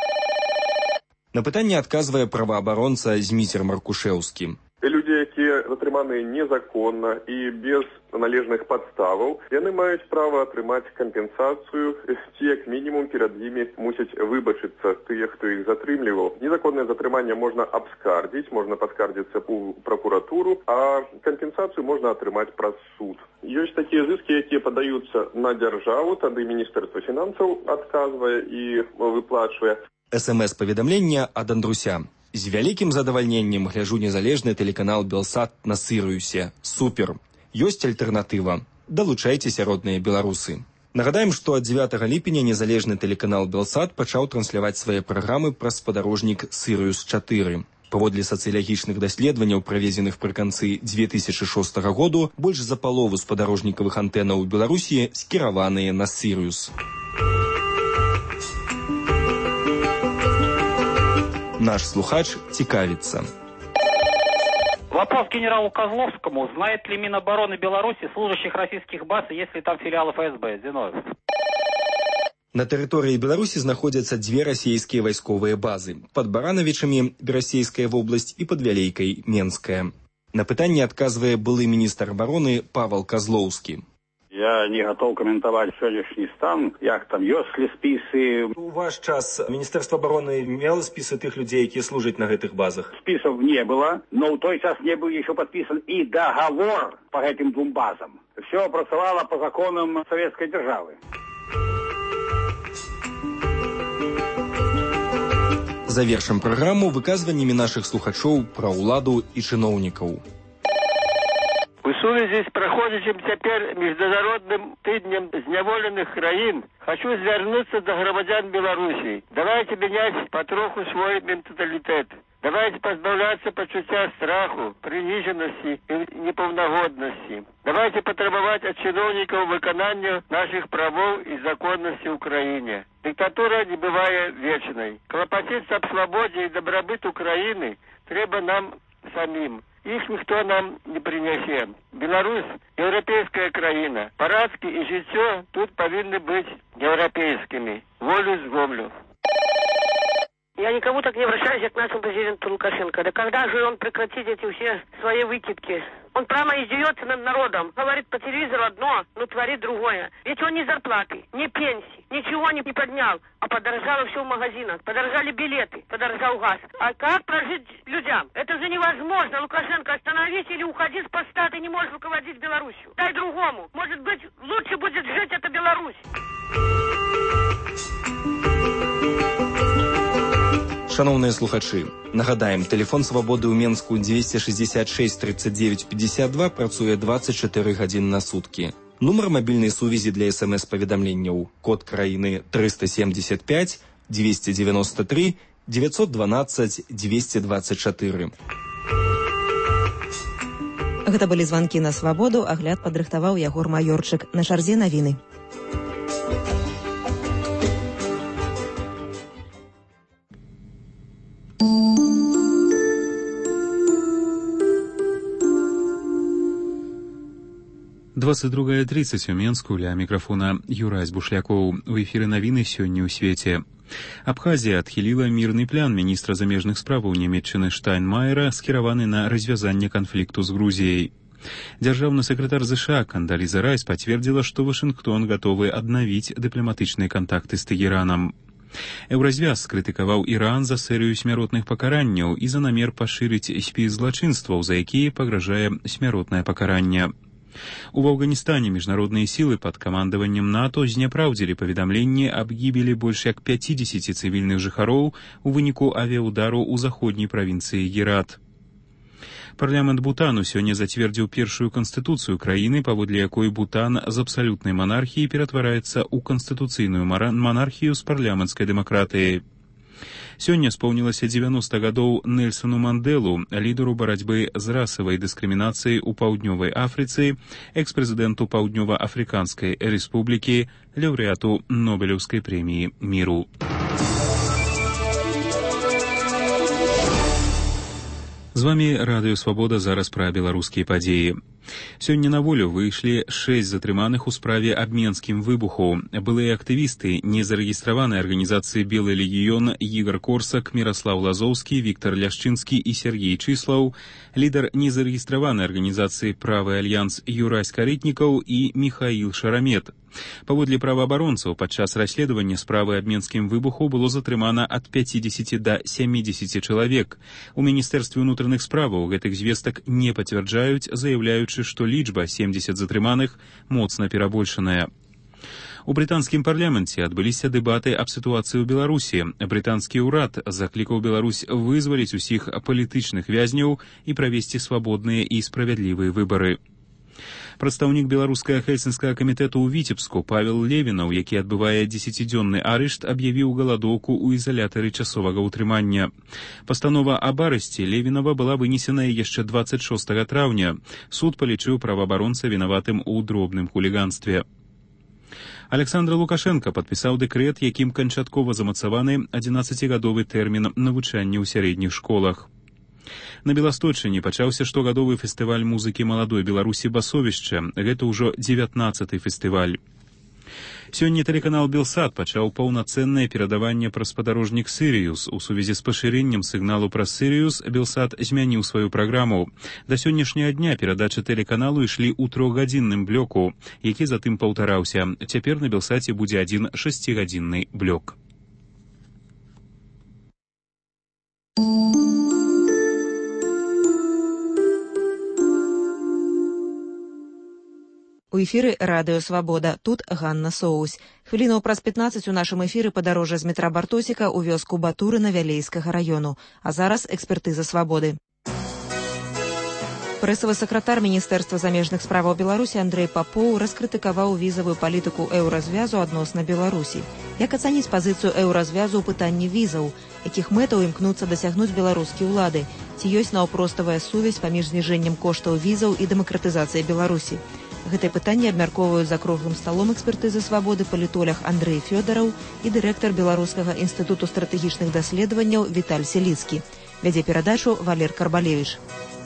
На пытанне адказвае праваабаронца Зміцер Маркушэўскі. Людзі, якія затрыманыя незаконна і без належных падставаў, яны маюць права атрымаць кампенсацыю, ці як мінімум перад імі мусяць выбачыцца тыя, хто іх затрымліваў. Незаконнае затрыманне можна абскардзіць, можна падскардзіцца ў пракуратуру, а кампенсацыю можна атрымаць праз суд. Ёсць такія зыскі, якія падаюцца на дзяржаву, тады Міністэрства фінансаў адказвае і выплачвае. эс эм эс-паведамлення ад Андруся. З вялікім задавальненнем гляжу незалежны тэлеканал Белсат на Сірыусе. Супер. Ёсць альтэрнатыва. Далучайцеся, родныя беларусы. Нагадаем, што ад дзевятага ліпеня незалежны тэлеканал Белсат пачаў трансляваць свае праграмы праз спадарожнік Сірыус чатыры. Паводле сацыялагічных даследаванняў, праведзеных пры канцы дзве тысячы шостага году, больш за палову спадарожнікавых антэнаў у Беларусі скіраваныя на Сірыус. Наш слухач цікавится. Вопрос генералу Козловскому. Знает ли Минобороны Беларуси служащих российских баз, если там филиалы эф эс бэ? Зиновьев. На тэрыторыі Беларусі знаходзяцца дзве расійскія вайсковыя базы. Пад Баранавічамі Расійская вобласць і пад Вялейкай Менская. На пытанне адказвае былы міністр абароны Павал Казлоўскі. Я не готов комментовать сегодняшний стан, як там ёсць ли списы. У ваш час Міністэрства обороны мело списы тых людей, якія служаць на гэтых базах? Списов не было, но в той час не был еще подписан и договор по этим двум базам. Все працавало по законам советской державы. Завершым праграму выказваннямі нашых слухачоў пра ўладу і чыноўнікаў. У сувязі з праходзячым цяпер міжнародным тыднем зняволеных краін хочу звярнуцца да грамадзян Беларусі. Давайте менять потроху свой менталітэт. Давайте позбавляться почуття страху, приниженности и неполногодности. Давайте потребовать от чиновников выполнения наших правов и законности в Украине. Диктатура не бывает вечной. Клопотиться об свободе и добробыт Украины треба нам самим. Их никто нам не принесет. Беларусь – европейская краина. Парадки и житье тут повинны быть европейскими. Волю с волю. Я никому так не обращаюсь, как к нашему президенту Лукашенко. Да когда же он прекратит эти все свои выкидки? Он прямо издевается над народом. Говорит по телевизору одно, но творит другое. Ведь он ни зарплаты, ни пенсии, ничего не поднял. А подорожало все в магазинах. Подорожали билеты, подорожал газ. А как прожить людям? Это же невозможно. Лукашенко, остановись или уходи с поста. Ты не можешь руководить Беларусью. Дай другому. Может быть, лучше будет жить эта Беларусь. Шановные слухачы, нагадаем, телефон свободы ў Менску двести шестьдесят шесть тридцать девять пятьдесят два працуе двадцать четыре гадзіны на суткі. Нумар мабільнай сувязі для смс-паведамленняў код краіны триста семьдесят пять двести девяносто три девятьсот двенадцать двести двадцать четыре. Гэта былі званкі на свабоду, агляд падрыхтаваў Ягор Маёрчык. На чарзе навіны. двадцать другая тридцать у Менску, ля микрофона Юрась Бушлякоў. У эфіры навіны сёння ў свеце. Абхазія адхіліла мірны план міністра замежных справаў Нямецчыны Штайнмаера, скіраваны на развязанне канфлікту з Грузіяй. Дзяржаўны сакратар ЗША Кандаліза Райс пацвердзіла, што Вашынгтон гатовы аднавіць дыпламатычныя кантакты з Тэгеранам. Еўразвяз скрытыкаваў Іран за серыю смяротных пакаранняў і за намер пашырыць спіс злачынстваў, за якія пагражае смяротнае пакаранне. У Афганістане міжнародныя сілы пад камандаваннем НАТО зняпраўдзілі паведамленне аб гібелі больш як пяцідзесяці цывільных жыхароў у выніку авіаудару ў заходняй правінцыі Герат. Парламент Бутану сёння зацвердзіў першую канстытуцыю краіны, паводле якой Бутан з абсалютнай манархіі ператвараецца ў канстытуцыйную манархію з парламенцкай дэмакратыяй. Сёння споўнілася дзевяноста гадоў Нельсону Манделу, лідару барацьбы з расавай дыскрымінацыяй у Паўднёвай Афрыцы, экс-прэзідэнту Паўднёва-Афрыканскай рэспублікі, лаўрэату Нобелеўскай прэміі міру. З вами Радыё Свабода, зараз пра беларускія падзеі. Сёння на волю выйшлі шэсць затрыманых у справе аб менскім выбуху. Былыя актывісты незарэгістраванай арганізацыі «Белы легіён» Ігор Корсак, Міраслаў Лазоўскі, Віктор Ляшчынскі і Сергей Чыслаў, лідар незарэгістраванай арганізацыі «Правы альянс» Юрась Карытнікаў і Міхаіл Шарамет. Паводле праваабаронцаў, падчас расследавання справы аб менскім выбуху было затрымана ад пяцідзесяці да сямідзесяці чалавек. У Міністэрстве ўнутраных справаў гэтых звестак не пацвярджаюць, заяўляючы, што лічба семдзесят затрыманых моцна перабольшаная. У брытанскім парламенце адбыліся дэбаты аб сітуацыі ў Беларусі. Брытанскі ўрад заклікаў Беларусь вызваліць усіх палітычных вязняў і правесці свабодныя і справядлівыя выбары. Прадстаўнік беларускага хельсінскага камітэту ў Віцебску Павел Левінаў, які адбывае дзесяцідзённы арышт, аб'явіў галадоўку ў ізалятары часовага ўтрымання. Пастанова аб арышце Левінава была вынесеная яшчэ дваццаць шостага траўня. Суд палічыў праваабаронца вінаватым у дробным хуліганстве. Александр Лукашенко падпісаў дэкрэт, якім канчаткова замацаваны адзінаццацігадовы тэрмін навучання ў сярэдніх школах. На Беласточыне пачаўся штогадовы фестываль музыкі маладой Беларусі «Басовішча». Гэта ўжо дзевятнаццаты фестываль. Сёння тэлеканал «Белсат» пачаў паўнацэннае перадаванне пра спадарожнік «Сірыюс». У сувязі з пашырэннем сігналу пра «Сірыюс» «Белсат» змяніў сваю праграму. Да сённяшняга дня перадачы тэлеканалу ішлі ў трохгадзінным блоку, які затым паўтараўся. Цяпер на «Белсаце» будзе адзін шасцігадзінны блок. У эфіры Радыё Свабода. Тут Ганна Соусь. Хвілінаў праз пятнаццаць у нашым эфіры падарожжа з метра Бартосіка ў вёску Батурына Вялейскага раёну. А зараз экспертыза свабоды. Прэсавы сакратар Міністэрства замежных справаў Беларусі Андрэй Папоў раскрытыкаваў візавую палітыку еўразвязу адносна Беларусі. Як ацаніць пазіцыю еўразвязу ў пытанні візаў? Якіх мэтаў імкнуцца дасягнуць беларускія ўлады? Ці ёсць наўпроставая сувязь паміж зніжэннем коштаў візаў і дэмакратызацыяй Беларусі? Гэтае пытанне абмяркоўваюць за круглым сталом экспертызы свабоды палітолог Андрэй Фёдараў і дырэктар Беларускага інстытуту стратэгічных даследаванняў Віталь Селіцкі. Вядзе перадачу Валер Карбалевіч.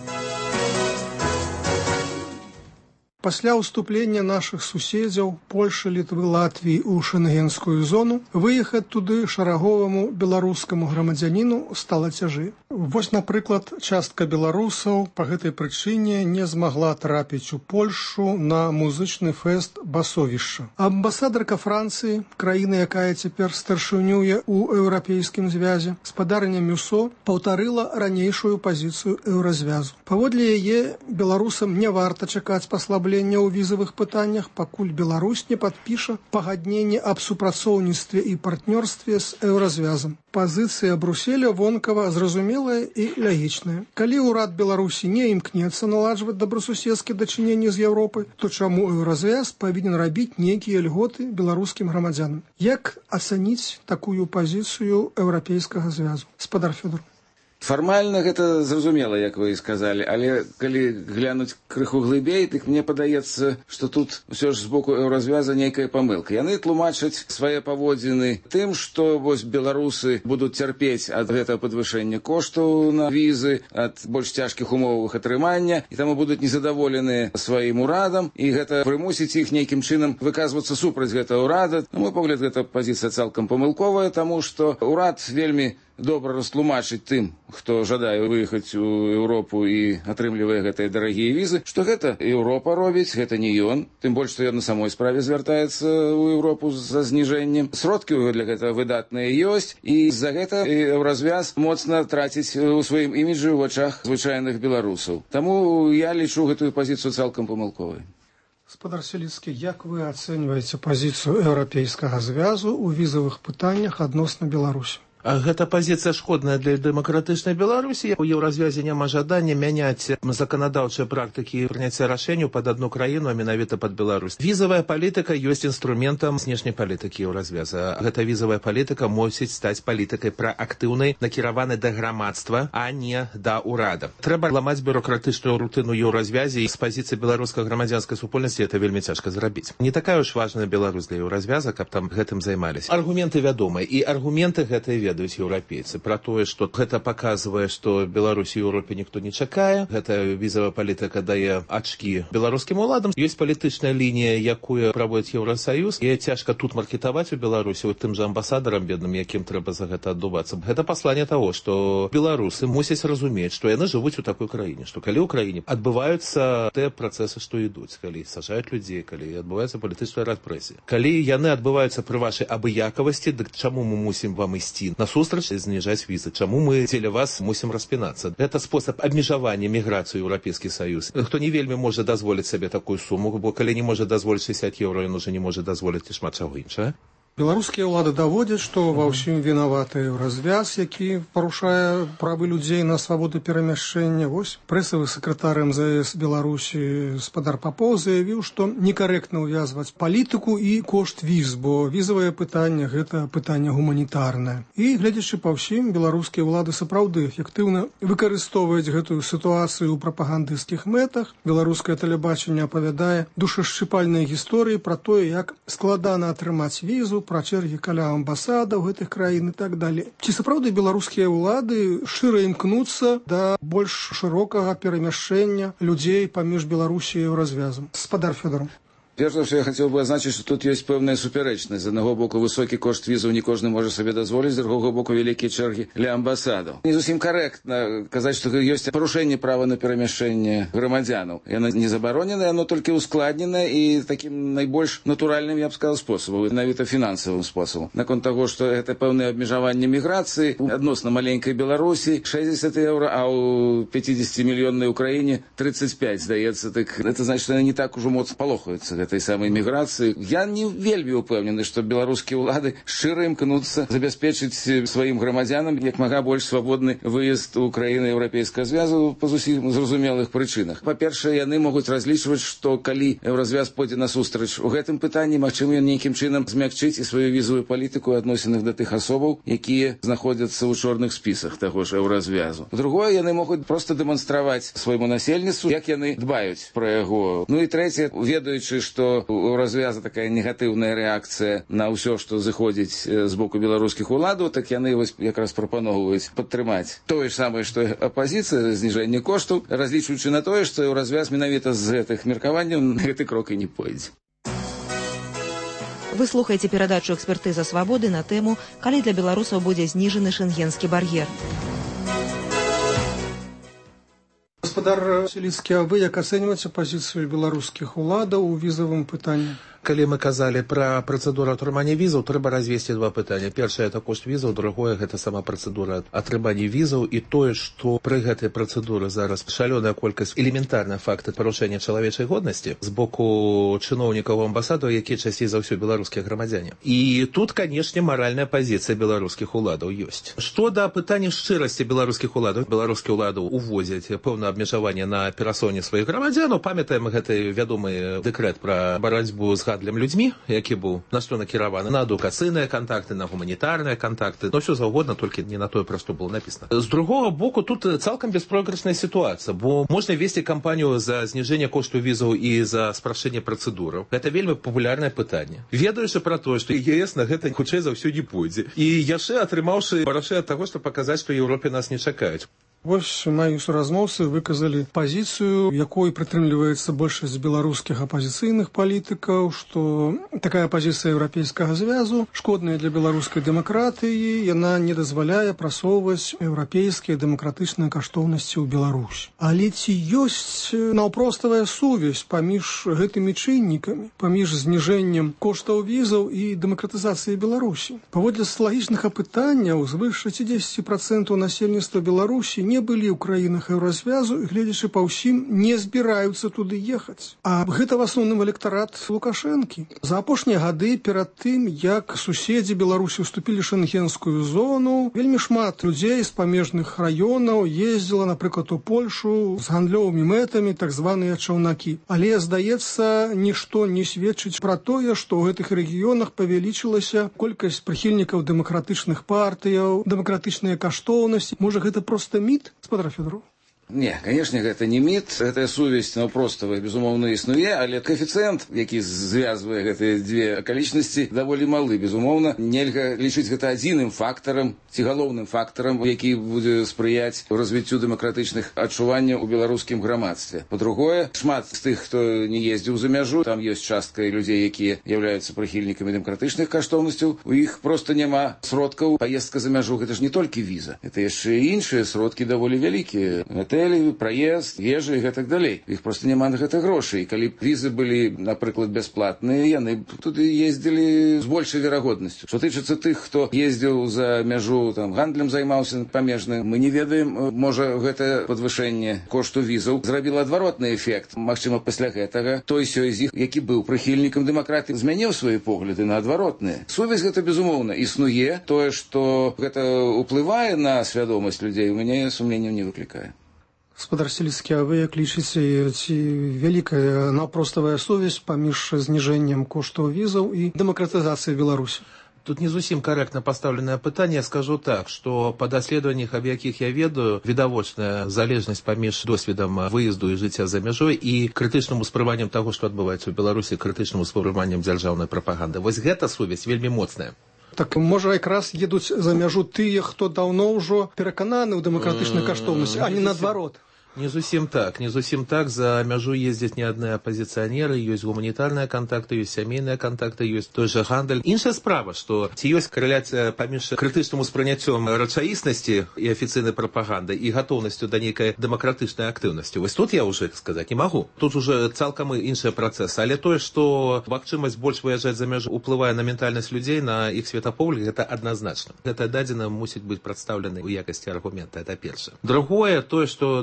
Пасля ўступлення нашых суседзяў Польшы, Літвы, Латвіі ў шэнгенскую зону выехаць туды шараговаму беларускаму грамадзяніну стала цяжэй. Вось, напрыклад, частка беларусаў па гэтай прычыне не змагла трапіць у Польшу на музычны фэст «Басовішча». Амбасадарка Францыі, краіны, якая цяпер старшынюе ў еўрапейскім звязе, спадарня Мюсо паўтарыла ранейшую пазіцыю еўразвязу. Паводле яе беларусам не варта чакаць паслаблення ў візавых пытаннях, пакуль Беларусь не падпіша пагадненне аб супрацоўніцтве і партнёрстве з еўразвязам. Пазіцыя Бруселя вонкава зразумелая і лагічная. Калі ўрад Беларусі не імкнецца наладжваць добрасуседскія дачыненні з Еўропай, то чаму еўразвяз павінен рабіць нейкія льготы беларускім грамадзянам? Як ацаніць такую пазіцыю еўрапейскага звязу? Спадар Фёдор. Фармальна гэта зразумела, як вы і сказалі, але калі глянуць крыху глыбей, дык мне падаецца, што тут ўсё ж з боку еўразвяза нейкая памылка. Яны тлумачаць свае паводзіны тым, што вось беларусы будуць цярпець ад гэтага падвышэння коштаў на візы, ад больш цяжкіх умовах атрымання, і таму будуць незадаволеныя сваім урадам, і гэта прымусіць іх нейкім чынам выказвацца супраць гэтага ўрада. На мой погляд, гэта пазіцыя цалкам памылковая, таму што ўрад вельмі добра растлумачыць тым, хто жадае выехаць у Еўропу і атрымлівае гэтыя дарагія візы, што гэта Еўропа робіць, гэта не ён, тым больш, што ён на самой справе звяртаецца ў Еўропу за зніжэннем. Сродкі для гэтага выдатныя ёсць, і з-за гэта еўразвяз моцна траціць у сваім іміджы ў вачах звычайных беларусаў. Таму я лічу гэтую пазіцыю цалкам памылковай. Спадар Селіцкі, як вы ацэньваеце пазіцыю еўрапейскага звязу ў візавых пытаннях адносна Беларусі? Гэта пазіцыя шкодная для дэмакратычнай Беларусі. У еўразвязе няма жадання мяняць заканадаўчыя практыкі прыняцця рашэнняў пад адну краіну, а менавіта пад Беларусь. Візавая палітыка ёсць інструментам знешняй палітыкі еўразвяза. Гэта візавая палітыка мусіць стаць палітыкай праактыўнай, накіраванай да грамадства, а не да ўрада. Трэба ламаць бюрократычную рутыну еўразвязе, і з пазіцыі беларускай грамадзянскай супольнасці гэта вельмі цяжка зрабіць. Не такая ўж важная Беларусь для еўразвяза, каб там гэтым займаліся. Аргументы вядомыя, і аргументы гэтыя ведаюць еўрапейцы пра тое, што гэта паказвае, што Беларусі ў Еўропе ніхто не чакае. Гэта візавая палітыка дае ачкі беларускім уладам. Ёсць палітычная лінія, якую праводзіць Еўрасаюз. І цяжка тут маркетаваць у Беларусі тым жа амбасадарам бедным, якім трэба за гэта аддувацца. Гэта пасланне таго, што беларусы мусяць разумець, што яны жывуць у такой краіне, што калі ў краіне адбываюцца тыя працэсы, што ідуць, калі сажаюць людзей, калі адбываецца палітычная рэпрэсія. Калі яны адбываюцца пры вашай абыякавасці, дык чаму мы мусім вам ісці насустрач і зніжаць візы? Чаму мы дзеля вас мусім распінацца? Гэта спосаб абмежавання міграцыі ў Еўрапейскі Саюз. Хто не вельмі можа дазволіць сабе такую суму, бо калі не можа дазволіць шэсцьдзесят еўра, ён уже не можа дазволіць і шмат чаго іншага. Беларускія ўлады даводзяць, што ва ўсім вінаваты еўразвяз, які парушае правы людзей на свабоду перамяшчэння. Вось прэсавы сакратар эм зэ эс Беларусі спадар Папоў заявіў, што некарэктна ўвязваць палітыку і кошт віз, бо візавае пытанне гэта пытанне гуманітарнае. І глядзячы па ўсім, беларускія ўлады сапраўды эфектыўна выкарыстоўваюць гэтую сітуацыю ў прапагандысцкіх мэтах. Беларускае тэлебачанне апавядае душашчыпальныя гісторыі пра тое, як складана атрымаць візу, пра чэргі каля амбасадаў гэтых краін і так далее. Ці сапраўды беларускія ўлады шчыра імкнуцца да больш шырокага перамяшчэння людзей паміж Беларусі і еўразвязам? Спадар Фёдор. Перш за ўсё, я хацеў бы азначыць, што тут ёсць пэўная супярэчнасць. З аднаго боку высокі кошт візаў не кожны можа сабе дазволіць, з другога боку вялікія чэргі ля амбасадаў. Не зусім карэктна казаць, што ёсць парушэнне права на перамяшчэнне грамадзянаў. Яно не забароненае, яно толькі ускладненае і такім найбольш натуральным, я б сказаў, спосабам, навіта фінансавым спосабам. Наконт таго, што гэта пэўнае абмежаванне міграцыі адносна маленькай Беларусі шэсцьдесят еўра, а ў пяцідзесяцімільённай Украіне тридцать пять, здаецца, так гэта значыць, што яны не так ужо моцна палохаюцца гэтай самай міграцыі. Я не вельмі упэўнены, што беларускія ўлады шчыра імкнуцца забяспечыць сваім грамадзянам як мага больш свабодны выезд у краіны Еўрапейскага звязу па зусім зразумелых прычынах. Па-першае, яны могуць разлічваць, што калі Еўразвяз пойдзе насустрач у гэтым пытанні, магчыма, ён нейкім чынам змякчыць і сваю візавую палітыку адносінах да тых асобаў, якія знаходзяцца ў чорных спісах таго ж Еўразвязу. Другое, яны могуць проста дэманстраваць свайму насельніцтву, як яны дбаюць пра яго. Ну і трэцяе, ведаючы, што у Еўразвяза такая негатыўная рэакцыя на ўсё, што зыходзіць з боку беларускіх уладаў, так яны вось якраз прапаноўваюць падтрымаць тое ж самае, што апазіцыя, зніжэнне коштаў, разлічваючы на тое, што Еўразвяз менавіта з гэтых меркаванняў на гэты крок і не пойдзе. Вы слухаеце перадачу «Экспертыза свабоды» на тэму «Калі для беларусаў будзе зніжаны шэнгенскі бар'ер». Гаспадар Селіцкі, а вы як ацэньваеце пазіцыю беларускіх уладаў у візавым пытанні? Калі мы казалі пра працэдуру атрымання візаў, трэба развесці два пытання. Першае – это кошт візаў, другое – гэта сама працэдура атрымання візаў і тое, што пры гэтай працэдуры зараз шалёная колькасць элементарных фактаў парушэння чалавечай годнасці з боку чыноўнікаў амбасадаў, якія часцей за ўсё беларускія грамадзяне. І тут, канешне, маральная пазіцыя беларускіх уладаў ёсць. Што да пытання шчырасці беларускіх уладаў, беларускія ўлады увозяць пэўнае абмежаванне на перасоўванне сваіх грамадзян. Памятаем гэты вядомы дэкрэт пра барацьбу з гандлем людзьмі, які быў на што накіраваны на адукацыйныя кантакты, на гуманітарныя кантакты, но ўсё заўгодна, толькі не на тое, пра што было напісана. З другога боку, тут цалкам беспрограшная сітуацыя, бо можна весці кампанію за зніжэнне кошту візаў і за спрашчэнне працэдураў. Гэта вельмі папулярнае пытанне. Ведаючы пра тое, што ЕС на гэта хутчэй за ўсё не пойдзе. І яшчэ атрымаўшы барачы ад таго, што паказаць, што Еўропе нас не чакаюць. Вось мои суразмоўцы выказалі пазіцыю, якой прытрымліваецца большасць беларускіх апазіцыйных палітыкаў, што такая пазіцыя Еўрапейскага звязу шкодная для беларускай дэмакратыі, яна не дазваляе прасоўваць еўрапейскія дэмакратычныя каштоўнасці ў Беларусі. Але ці ёсць наўпроставая сувязь паміж гэтымі чыннікамі, паміж зніжэннем коштаў візаў і дэмакратызацыяй Беларусі? Паводле соціалагічных апытанняў, звыш шэсцьдзесят працэнтаў насельніцтва Беларусі не былі ў краінах Еўразвязу і, гледзячы па ўсім, не збіраюцца туды ехаць. А гэта в асноўным электарат Лукашэнкі. За апошнія гады, перад тым, як суседзі Беларусі ўступілі ў шэнгенскую зону, вельмі шмат людзей з памежных раёнаў ездзіла, напрыклад, у Польшу з гандлёвымі мэтамі, так званыя чаўнакі. Але, здаецца, нішто не сведчыць пра тое, што ў гэтых рэгіёнах павялічылася колькасць прыхільнікаў дэмакратычных партыяў, дэмакратычныя каштоўнасці. Можа, гэта проста міт? Гаспадар Фёдоров. Не, конечно, гэта не міт, гэтая сувязь наўпроставая, безумоўна, існуе, але коэфіцыент, які звязвае гэтыя дзве акалічнасці, даволі малы. Безумоўна, нельга лічыць гэта адзіным фактарам, ці галоўным фактарам, які будзе спрыяць развіццю дэмакратычных адчуванняў у беларускім грамадстве. Па-другое, шмат з тых, хто не ездзіў за мяжу, там ёсць частка людзей, якія з'яўляюцца прыхільнікамі дэмакратычных каштоўнасцяў, у іх проста няма сродкаў. Паездка за мяжу, гэта ж не толькі віза, гэта яшчэ і іншыя сродкі даволі вялікія. Праезд, ежа і гэтак далей. Іх проста няма на гэта грошай. Калі б візы былі, напрыклад, бясплатныя, яны туды ездзілі з большай верагоднасцю. Што тычыцца тых, хто ездзіў за мяжу, там, гандлем займаўся памежным, мы не ведаем, можа, гэта падвышэнне кошту візаў зрабіла адваротны эфект. Магчыма, пасля гэтага той сёй з іх, які быў прыхільнікам дэмакратыі, змяніў свае погляды на адваротныя. Сувязь гэта, безумоўна, існуе. Тое, што гэта ўплывае на свядомасць людзей, у мяне сумненняў не выклікае. Гаспадар Селіцкі, а вы як лічыце, ці вялікая наўпроставая сувязь паміж зніжэннем коштаў візаў і дэмакратызацыяй Беларусі? Тут не зусім карэктна пастаўленае пытанне. Я скажу так, што па даследаваннях, аб якіх я ведаю, відавочная залежнасць паміж досведам выезду і жыцця за мяжой і крытычным успрыманнем таго, што адбываецца ў Беларусі, крытычным успрыманнем дзяржаўнай прапаганды. Вось гэта сувязь вельмі моцная. Так, можа, якраз едуць за мяжу тыя, хто даўно ўжо перакананы ў дэмакратычнай каштоўнасці, а не наадварот. Не зусім так, не зусім так. За мяжу ездзяць не адны апазіцыянеры, ёсць гуманітарныя кантакты, ёсць сямейныя кантакты, ёсць той жа гандаль. Іншая справа, што ці ёсць карэляцыя паміж крытычным успрыняццём рэчаіснасці і афіцыйнай прапаганды і гатоўнасцю да нейкай дэмакратычнай актыўнасці. Вось тут я ўжо сказаць не магу. Тут уже цалкам іншыя працэсы. Але тое, што магчымасць больш выязджаць за мяжу уплывае на ментальнасць людзей, на іх светапогляд, гэта адназначна. Гэта дадзена мусіць быць прадстаўлена ў якасці аргумента, это першае. Другое, тое, што дэмакратычная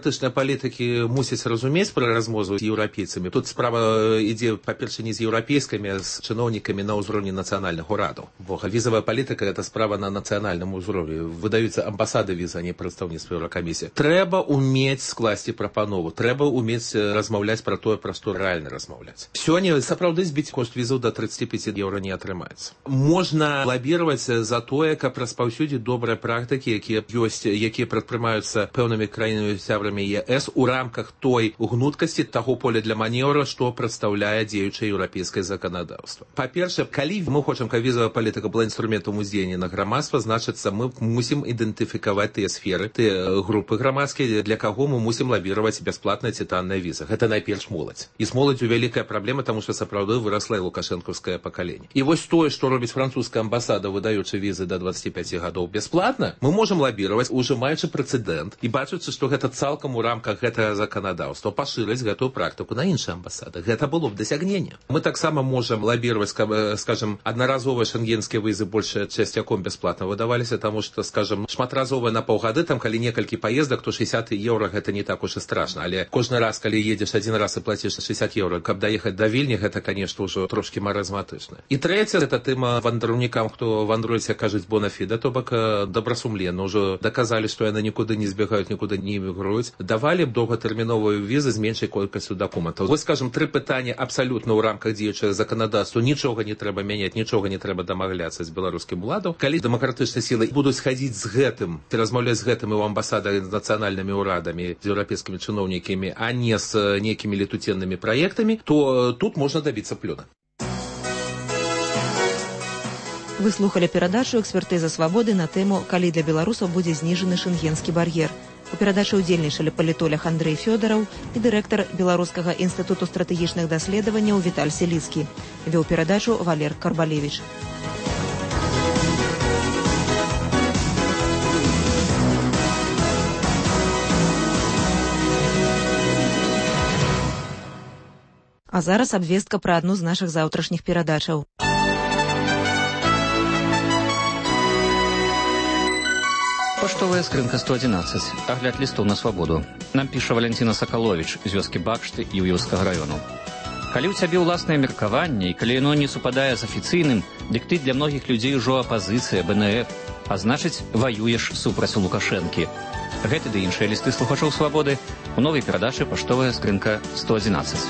дэмакратычныя палітыкі мусяць разумець пра размову з еўрапейцамі. Тут справа ідзе, па-перша, не з еўрапейскімі, а з чыноўнікамі на ўзроўні нацыянальных урадаў. Бо візавая палітыка – гэта справа на нацыянальным узроўні. Выдаюцца амбасады візы, а не прадстаўніцтва Еўракамісіі. Трэба ўмець скласці прапанову, трэба ўмець размаўляць пра тое, пра што рэальна размаўляць. Сёння сапраўды збіць кошт візаў да тридцати пяти еўра не атрымаецца. Можна лабіраваць за тое, каб распаўсюдзіць добрыя практыкі, якія ёсць, якія прадпрымаюцца пэўнымі краінамі сябрамі ЕС у рамках той гнуткасці таго поля для манеўра, што прадстаўляе дзеючае еўрапейскае заканадаўства. Па-першае, калі мы хочам, каб візавая палітыка была інструментам уздзеяння на грамадства, значыцца, мы мусім ідэнтыфікаваць тыя сферы, тыя групы грамадскія, для каго мы мусім лабіраваць бясплатная ці танная віза. Гэта найперш моладзь. І з моладзю вялікая праблема, таму што сапраўды вырасла і лукашэнкаўскае пакаленне. І вось тое, што робіць французская амбасада, выдаючы візы да двадцати пяти гадоў бясплатна, мы можам лабіраваць, ужо маючы прэцэдэнт і бачачы, што гэта цалкам у рамках гэтага заканадаўства, пашырыць гэтую практыку на іншыя амбасады. Гэта было б дасягненне. Мы таксама можам лабіраваць, каб, скажем, аднаразовыя шенгенскія візы большая часцяком бясплатна выдаваліся, таму што, скажем, шматразовыя на паўгады, там калі некалькі паездак, то шэсцьдзесят еўра гэта не так уж і страшна, але кожны раз, калі едзеш адзін раз і плаціш шэсцьдзесят еўра, каб даехаць да Вільні, гэта, конечно, ўжо трошкі маразматычна. І трэця, гэта тэма вандраўнікам, хто вандруецца, кажуць, бонафіда, то бок добрасумленна, ўжо даказалі, што яны нікуды не збегаюць, нікуды не эмігруюць, давалі б доўгатэрміновую візы з меншай колькасцю дакументаў. Вось, скажем, тры пытання абсалютна ў рамках дзеючага заканадаўства, нічога не трэба мяняць, нічога не трэба дамагляцца з беларускім уладам. Калі дэмакратычныя сілы будуць хадзіць з гэтым, размаўляць з гэтым і ў амбасадах з нацыянальнымі ўрадамі, з еўрапейскімі чыноўнікамі, а не з нейкімі летуценнымі праектамі, то тут можна дабіцца плёна. Вы слухали перадачу «Экспертыза свабоды» на тэму «Калі для беларусаў будзе зніжаны шэнгенскі бар'ер». У перадачы ўдзельнічалі палітолог Андрэй Фёдараў і дырэктар Беларускага інстытуту стратэгічных даследаванняў Віталь Селіцкі. Вёў перадачу Валер Карбалевіч. А зараз абвестка пра адну з нашых заўтрашніх перадачаў. Паштовая скрынка сто одиннадцать. Агляд лістоў на свабоду. Нам піша Валянціна Сакаловіч з вёскі Бакшты Юўёўскага раёну. Калі ў цябе ўласнае меркаванне і калі яно не супадае з афіцыйным, дык ты для многіх людзей ужо апазіцыя, бэ эн эф, а значыць, ваюеш супраць Лукашэнкі. Гэты ды іншыя лісты слухачоў свабоды у новай перадачы «Паштовая скрынка сто одиннадцать».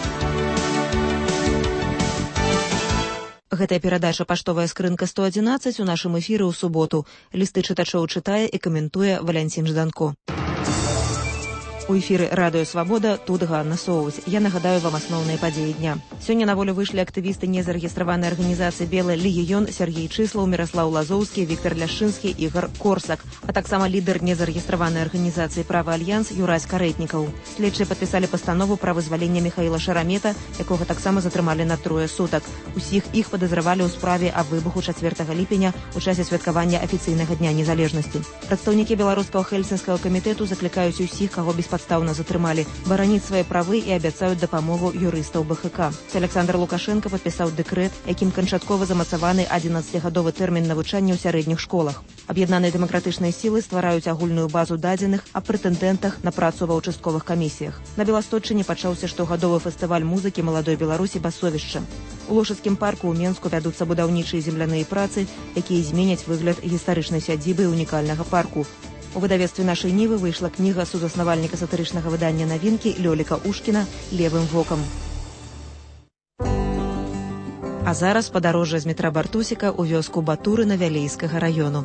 Гэтая перадача «Паштовая скрынка сто одиннадцать» у нашым эфіры ў суботу. Лісты чытачоў чытае і каментуе Валянцін Жданко. У эфіры радыё «Свабода», тут Ганна Соўць. Я нагадаю вам асноўныя падзеі дня. Сёння на волю выйшлі актывісты незарэгістраванай арганізацыі «Белы легіён» Сергей Чыслаў, Міраслаў Лазоўскі, Віктор Ляшчынскі, Ігор Корсак, а таксама лідар незарэгістраванай арганізацыі «Права Альянс» Юрась Карэтнікаў. Следчыя падпісалі пастанову пра вызваленне Міхаіла Шарамета, якога таксама затрымалі на трое сутак. Усіх іх падазравалі ў справе аб выбуху чацвёртага ліпеня у часе святкавання афіцыйнага дня незалежнасці. Прадстаўнікі беларускага хельсінскага камітэту заклікаюць усіх, каго без падстаўна затрымалі, бараніць свае правы і абяцаюць дапамогу юрыстаў бэ ха ка. Александр Лукашенко падпісаў дэкрэт, якім канчаткова замацаваны адзінаццацігадовы тэрмін навучання ў сярэдніх школах. Аб'яднаныя дэмакратычныя сілы ствараюць агульную базу дадзеных аб прэтэндэнтах на працу ва ўчастковых камісіях. На Беластотчыне пачаўся штогадовы фестываль музыкі маладой Беларусі «Басовішча». У Лошадскім парку ў Менску вядуцца будаўнічыя земляныя працы, якія зменяць выгляд гістарычнай сядзібы і унікальнага парку. У выдавецтве нашай Нівы выйшла кніга сузаснавальніка сатырычнага выдання навінкі Лёліка Ушкіна «Левым вокам». А зараз падарожжа з метра Бартусіка ў вёску Батурына Вялейскага раёну.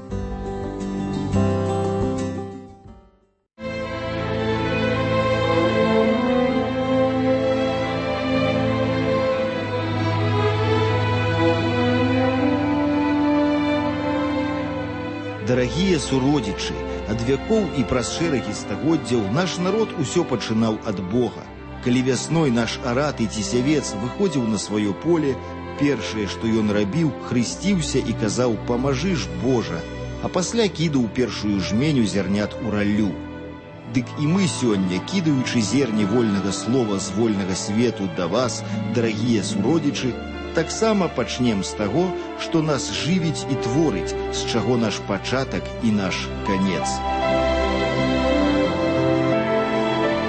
Дарагія суродзічы, ад вякоў і праз шэрагі стагоддзяў наш народ усё пачынаў ад Бога. Калі вясной наш арат і цісявец выходзіў на сваё поле, першае, што ён рабіў, хрысціўся і казаў «Памажы ж, Божа», а пасля кідаў першую жменю зярнят у раллю. Дык і мы сёння, кідаючы зерні вольнага слова з вольнага свету да вас, дарагія суродзічы, таксама пачнем з таго, што нас жывіць і творыць, з чаго наш пачатак і наш канец.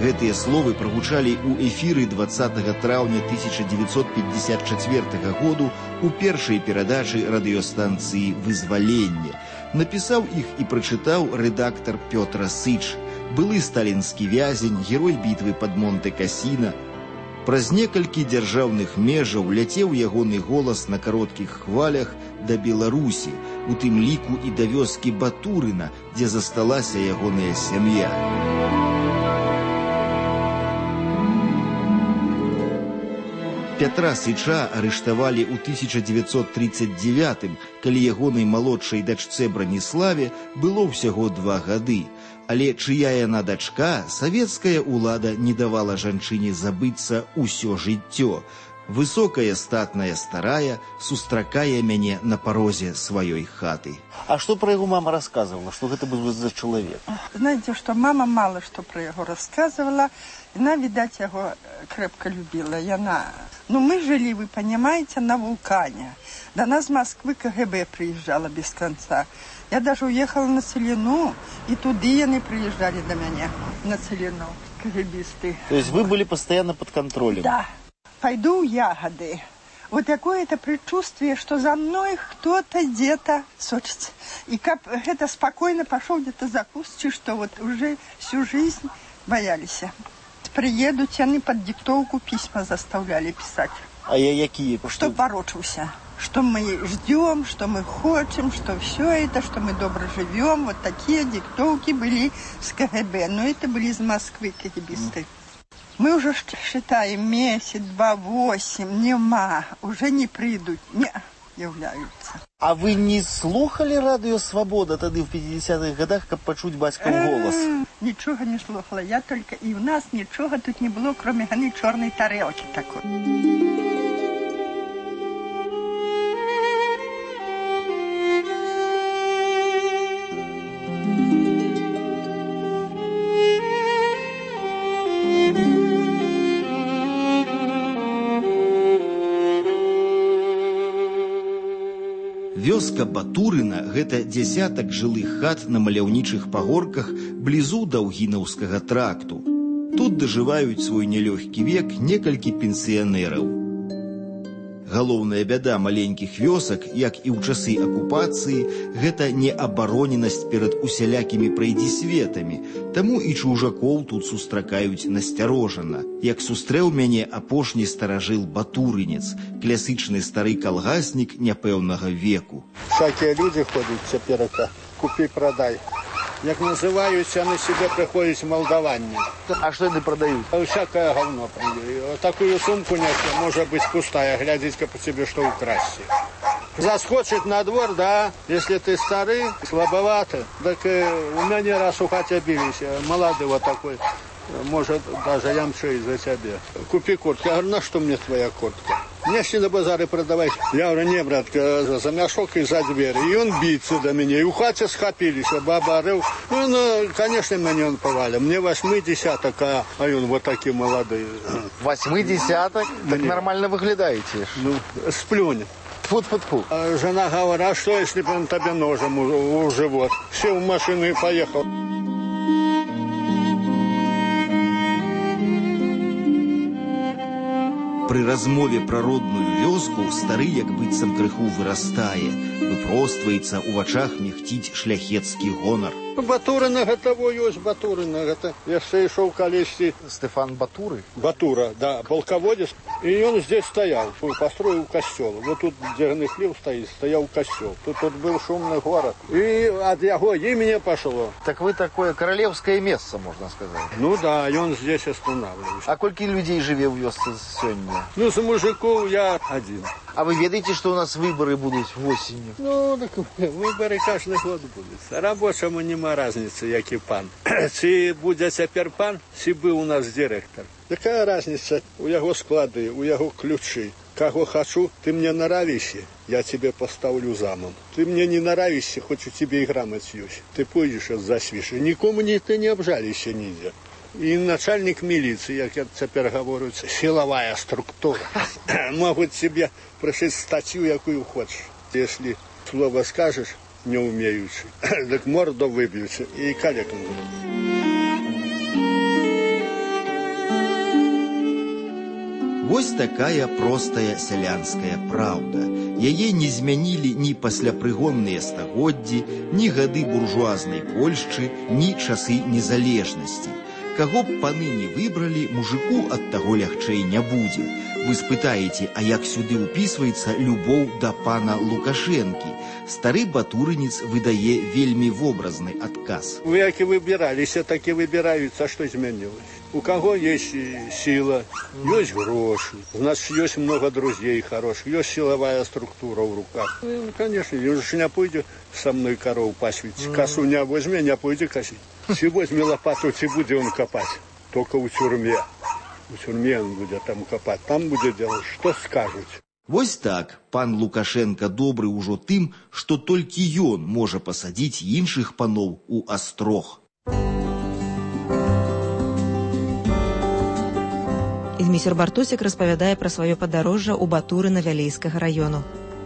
Гэтыя словы прагучалі ў эфіры двадцатага траўня тысяча дзевяцьсот пятьдесят четвёртага году у першай перадачы радыёстанцыі «Вызваленне». Напісаў іх і прачытаў рэдактар Пётр Сыч, былы сталінскі вязень, герой бітвы пад Монте-Касіна. Праз некалькі дзяржаўных межаў ляцеў ягоны голас на кароткіх хвалях да Беларусі, у тым ліку і да вёскі Батурына, дзе засталася ягоная сям'я. Пятра Сыча арыштавалі ў тысяча дзевяцьсот тридцать девятым, калі ягонай малодшай дачцэ Браніславе было ўсяго два гады. Але чыя яна дачка, савецкая ўлада не давала жанчыне забыцца ўсё жыццё. Высокая, статная старая сустракае мяне на парозе сваёй хаты. А что про его мама рассказывала? Что это был за человек? Знаете, что мама мало что про его рассказывала. Она, видать, его крепко любила. И она... Ну, мы жили, вы понимаете, на вулкане. До нас в Москвы КГБ приезжала без конца. Я даже уехала на Целину, и туды они приезжали до меня, на Целину, КГБисты. То есть вы были постоянно под контролем? Да. Пойду в ягоды. Вот такое-то предчувствие, что за мной кто-то где-то сочится. И как это спокойно пошел где-то за куст, что вот уже всю жизнь боялись. Приедут, они под диктовку письма заставляли писать. А я какие? Что ворочался. Что мы ждем, что мы хотим, что все это, что мы добро живем. Вот такие диктовки были с КГБ. Но это были из Москвы КГБисты. Мы уже считаем месяц, два, восемь, нема, уже не придут, не являются. А вы не слухали радио «Свобода» тогда в пятидесятых годах, как почуть батьков голос? Ничего не слухала, я только, и у нас ничего тут не было, кроме гони черной тарелки такой. Вёска Батурына – гэта дзясятак жылых хат на маляўнічых пагорках блізу Даўгінаўскага тракту. Тут дажываюць свой нялёгкі век некалькі пенсіянераў. Галоўная бяда маленькіх вёсак, як і ў часы акупацыі, гэта неабароненасць перад усялякімі прайдзісветамі, таму і чужакоў тут сустракаюць насцярожана, як сустрэў мяне апошні старажыл батурынец, класычны стары калгаснік няпэўнага веку. Всякие люди ходят цяперака, купи-продай. Як называюсь, они себе приходят молдаване. А что они продают? Всякое говно. Такую сумку нести, может быть пустая, глядите по тебе, что украсть. Заскочить на двор, да, если ты старый, слабоватый, так у меня не раз у хате бились, молодой вот такой, может даже ямчу из-за тебя. Купи куртку. Я говорю, на что мне твоя куртка? Мне на базаре продавать. Я говорю, не, братка, за мешок и за дверь. И он биться до меня. И у хати схопились, баба орел. Ну, ну, конечно, меня он повалил. Мне восьмой десяток, а, а он вот такие молодые. Восьмой десяток? Так мне нормально выглядаете. Ну, сплюнь. Тьфу-тьфу-тьфу. А жена говорит, а что, если бы он тебе ножем у, у живот? Сел в машину и поехал. Пры размове пра родную вёску стары як быццам крыху вырастае, выпростваецца, у вачах мігціць шляхецкі гонар. Батурына гэта во ёсць Батурына, гэта яшчэ ішоў калісьці Стефан Батуры? Батура, да, полководец. И он здесь стоял, построил костел. Вот тут, где Гныхлев стоит, стоял костел. Тут, тут был шумный город. И от его имени пошло. Так вы такое королевское место, можно сказать. Ну да, и он здесь останавливается. А сколько людей живе в вёсце сегодня? Ну, с мужиков я один. А вы ведаете, что у нас выборы будут осенью? Ну, так выборы каждый год будут. Рабочему нема разницы, який пан. Чи буде тепер пан, чи был у нас директор. Какая разница? У его склады, у его ключи. Кого хочу, ты мне нравишься, я тебе поставлю замом. Ты мне не нравишься, хоть у тебя и грамоть есть. Ты пойдешь и засвишь. Никому не, ты не обжалишься нельзя. И начальник милиции, как я теперь говорю, силовая структура, могут тебе пришить статью, какую хочешь. Если слово скажешь, не умеючи, так морду выбьют и калеком. Вось такая простая сялянская праўда. Яе не змянілі ні пасляпрыгонныя стагоддзі, ні гады буржуазнай Польшчы, ні часы незалежнасці. Каго б паны не выбралі, мужику ад таго лягчэй не будзе. Вы спытаеце, а як сюды ўпісваецца любоў да пана Лукашэнкі? Стары батурынец выдае вельмі вобразны адказ. Вы як і выбіраліся, так і выбіраюцца, што змянілася. У кого есть сила, есть гроши, у нас есть много друзей хороших, есть силовая структура в руках. Ну, конечно, он же не пойдет со мной коров пасвить, косу не возьми, не пойдет косить. Си возьми лопату, си будет он копать, только в тюрьме. В тюрьме он будет там копать, там будет делать, что скажут. Вось так, пан Лукашенко добры ўжо тым, што толькі ён можа пасадзіць іншых паноў у астрог. Змісер Бартосік распавядае пра сваё падарожжа ў Батурына Вялейскага раёну.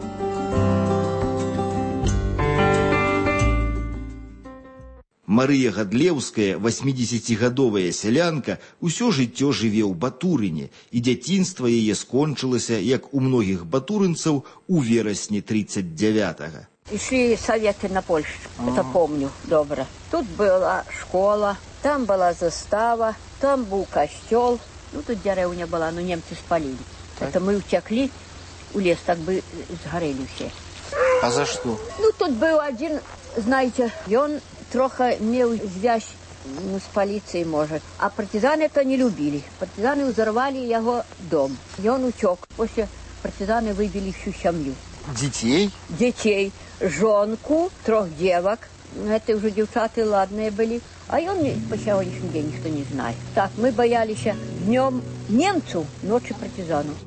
Марыя Гадлеўская, васьмідзесяцігадовая сялянка, усё жыццё жыве ў Батурыне, і дзяцінства яе скончылася, як у многіх батурынцаў, у верасні тридцать девятого. Ішлі советы на Польшу, это помню добра. Тут была школа, там была застава, там быў касцёл. Ну, тут деревня была, но немцы спалили. Так. Это мы утекли, у лес так бы сгорели все. А за что? Ну, тут был один, знаете, и он трохи имел связь ну, с полицией, может. А партизаны это не любили. Партизаны взорвали его дом. И он утек. После партизаны выбили всю семью. Детей? Детей. Жонку, трех девок. Это уже девчата ладные были. А он по сегодняшний день никто не знает. Так, мы боялись днем немцев, ночью партизанов.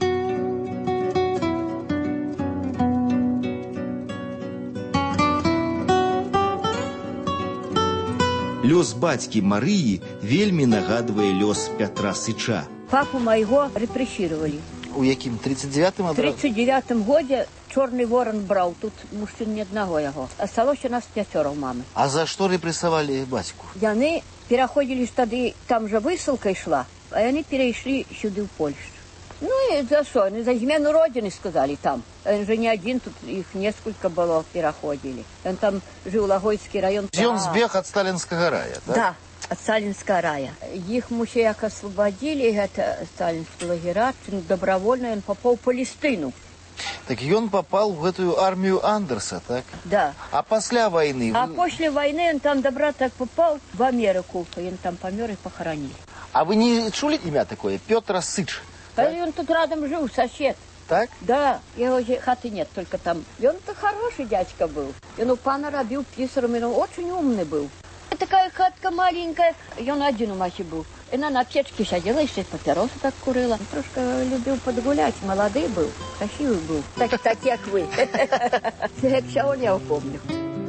Лёс бацькі Марыі вельмі нагадвае лёс Пятра Сыча. Папу моего репрессировали. У якім тридцать девятым? В тридцать девятом году Чорный ворон брал, тут мужчин ни одного его. Осталось у нас пятеро мамы. А за что репрессовали батьку? Яны переходили тады, там же высылка шла, а они перешли сюда в Польшу. Ну и за что? За измену Родины сказали там. Он же не один, тут их несколько было, переходили. Он там жил Логойский район. И он сбег от Сталинского рая, да? Да, от Сталинского рая. Их мужей освободили, это сталинские лагеря, добровольно он попал в Палестину. Так и он попал в эту армию Андерса, так? Да. А после войны? А после войны он там добра так попал в Америку, и он там помер и похоронили. А вы не чули имя такое? Петр Сыч? А так? Он тут рядом жил, сосед. Так? Да, его хаты нет, только там. И он-то хороший дядька был. И он у пана робил писарем, и он очень умный был. Такая хатка маленькая, и он один у мачи был. И она на печке сидела, еще папиросы так курила. Он трошка любил подгулять, молодой был, красивый был. Так, так как вы. Я сегодня я помню.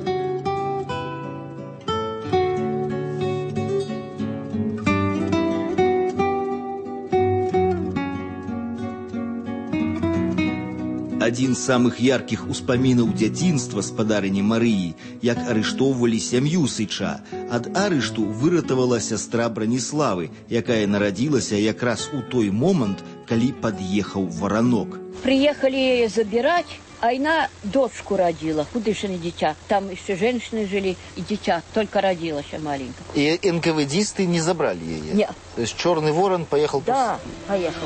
Адзін з самых яркіх успамінаў дзяцінства спадарыні Марыі, як арыштоўвалі сям'ю Сыча. Ад арышту выратавала сястра Браніславы, якая нарадзілася якраз у той момант, калі пад'ехаў варанок. Приехали забирать, а она дочку родила, худышное дитя. Там еще женщины жили, и дитя только родилось маленькое. И эн ка вэ дисты не забрали ее? Нет. То есть Черный ворон поехал? Да, поехал.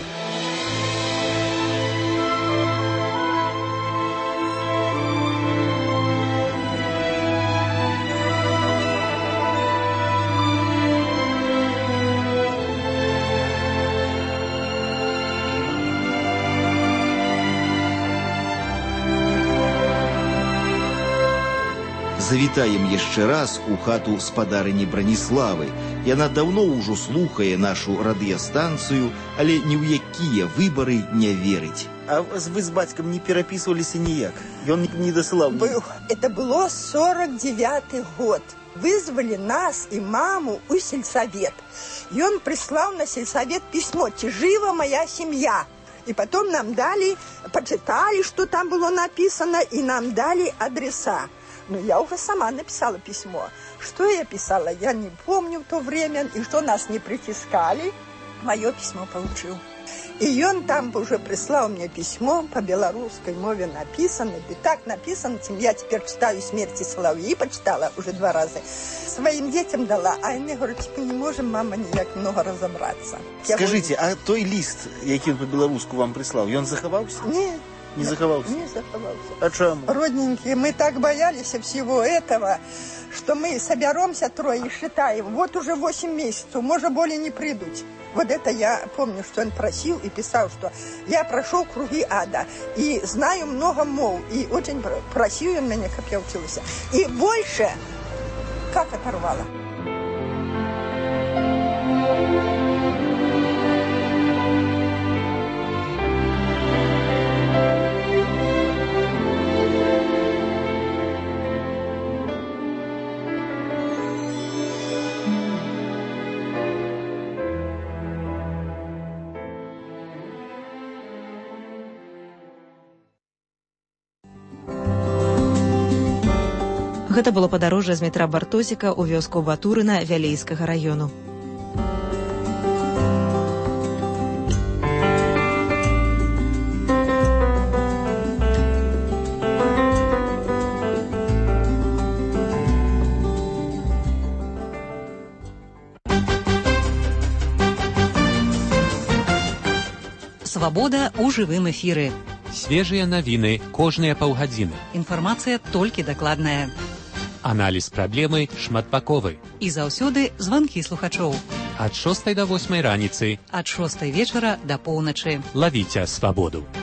Завітаем яшчэ раз у хату спадарыні Браніславы. Яна даўно ўжо слухае нашу радыёстанцыю, але ні ў якія выбары не верыць. А вы з бацькам не перапісваліся ніяк? Ён не дасылаў? Был. Это было сорок девятый год. Вызвали нас и маму у сельсовет. И он прислал на сельсовет письмо «Чи жива моя семья?». И потом нам дали, почитали, что там было написано, и нам дали адреса. Ну, я уже сама написала письмо. Что я писала, я не помню в то время, и что нас не притискали. Мое письмо получил. И он там уже прислал мне письмо по белорусской мове написано. И так написано, я теперь читаю «Смерти Соловьи», почитала уже два раза. Своим детям дала, а они говорят, типа, не можем, мама, ніяк много разобраться. Скажите, а той лист, який по-белоруску вам прислал, он заховался? Нет. Не заховался? Не заховался. А чему? Родненькие, мы так боялись всего этого, что мы соберемся трое и считаем. Вот уже восемь месяцев, может, более не придут. Вот это я помню, что он просил и писал, что я прошел круги ада и знаю много мов. И очень просил он меня, как я учился. И больше, как оторвало. Гэта было падарожжа з метра Бартосіка ў вёску Батурына Вялейскага раёну. Свабода ў жывым эфіры. Свежыя навіны кожныя паўгадзіны. Інфармацыя толькі дакладная. Аналіз праблемы шматбаковы. І заўсёды званкі слухачоў. Ад шостай да восьмай раніцы. Ад шостай вечара да поўначы. Лавіце свабоду.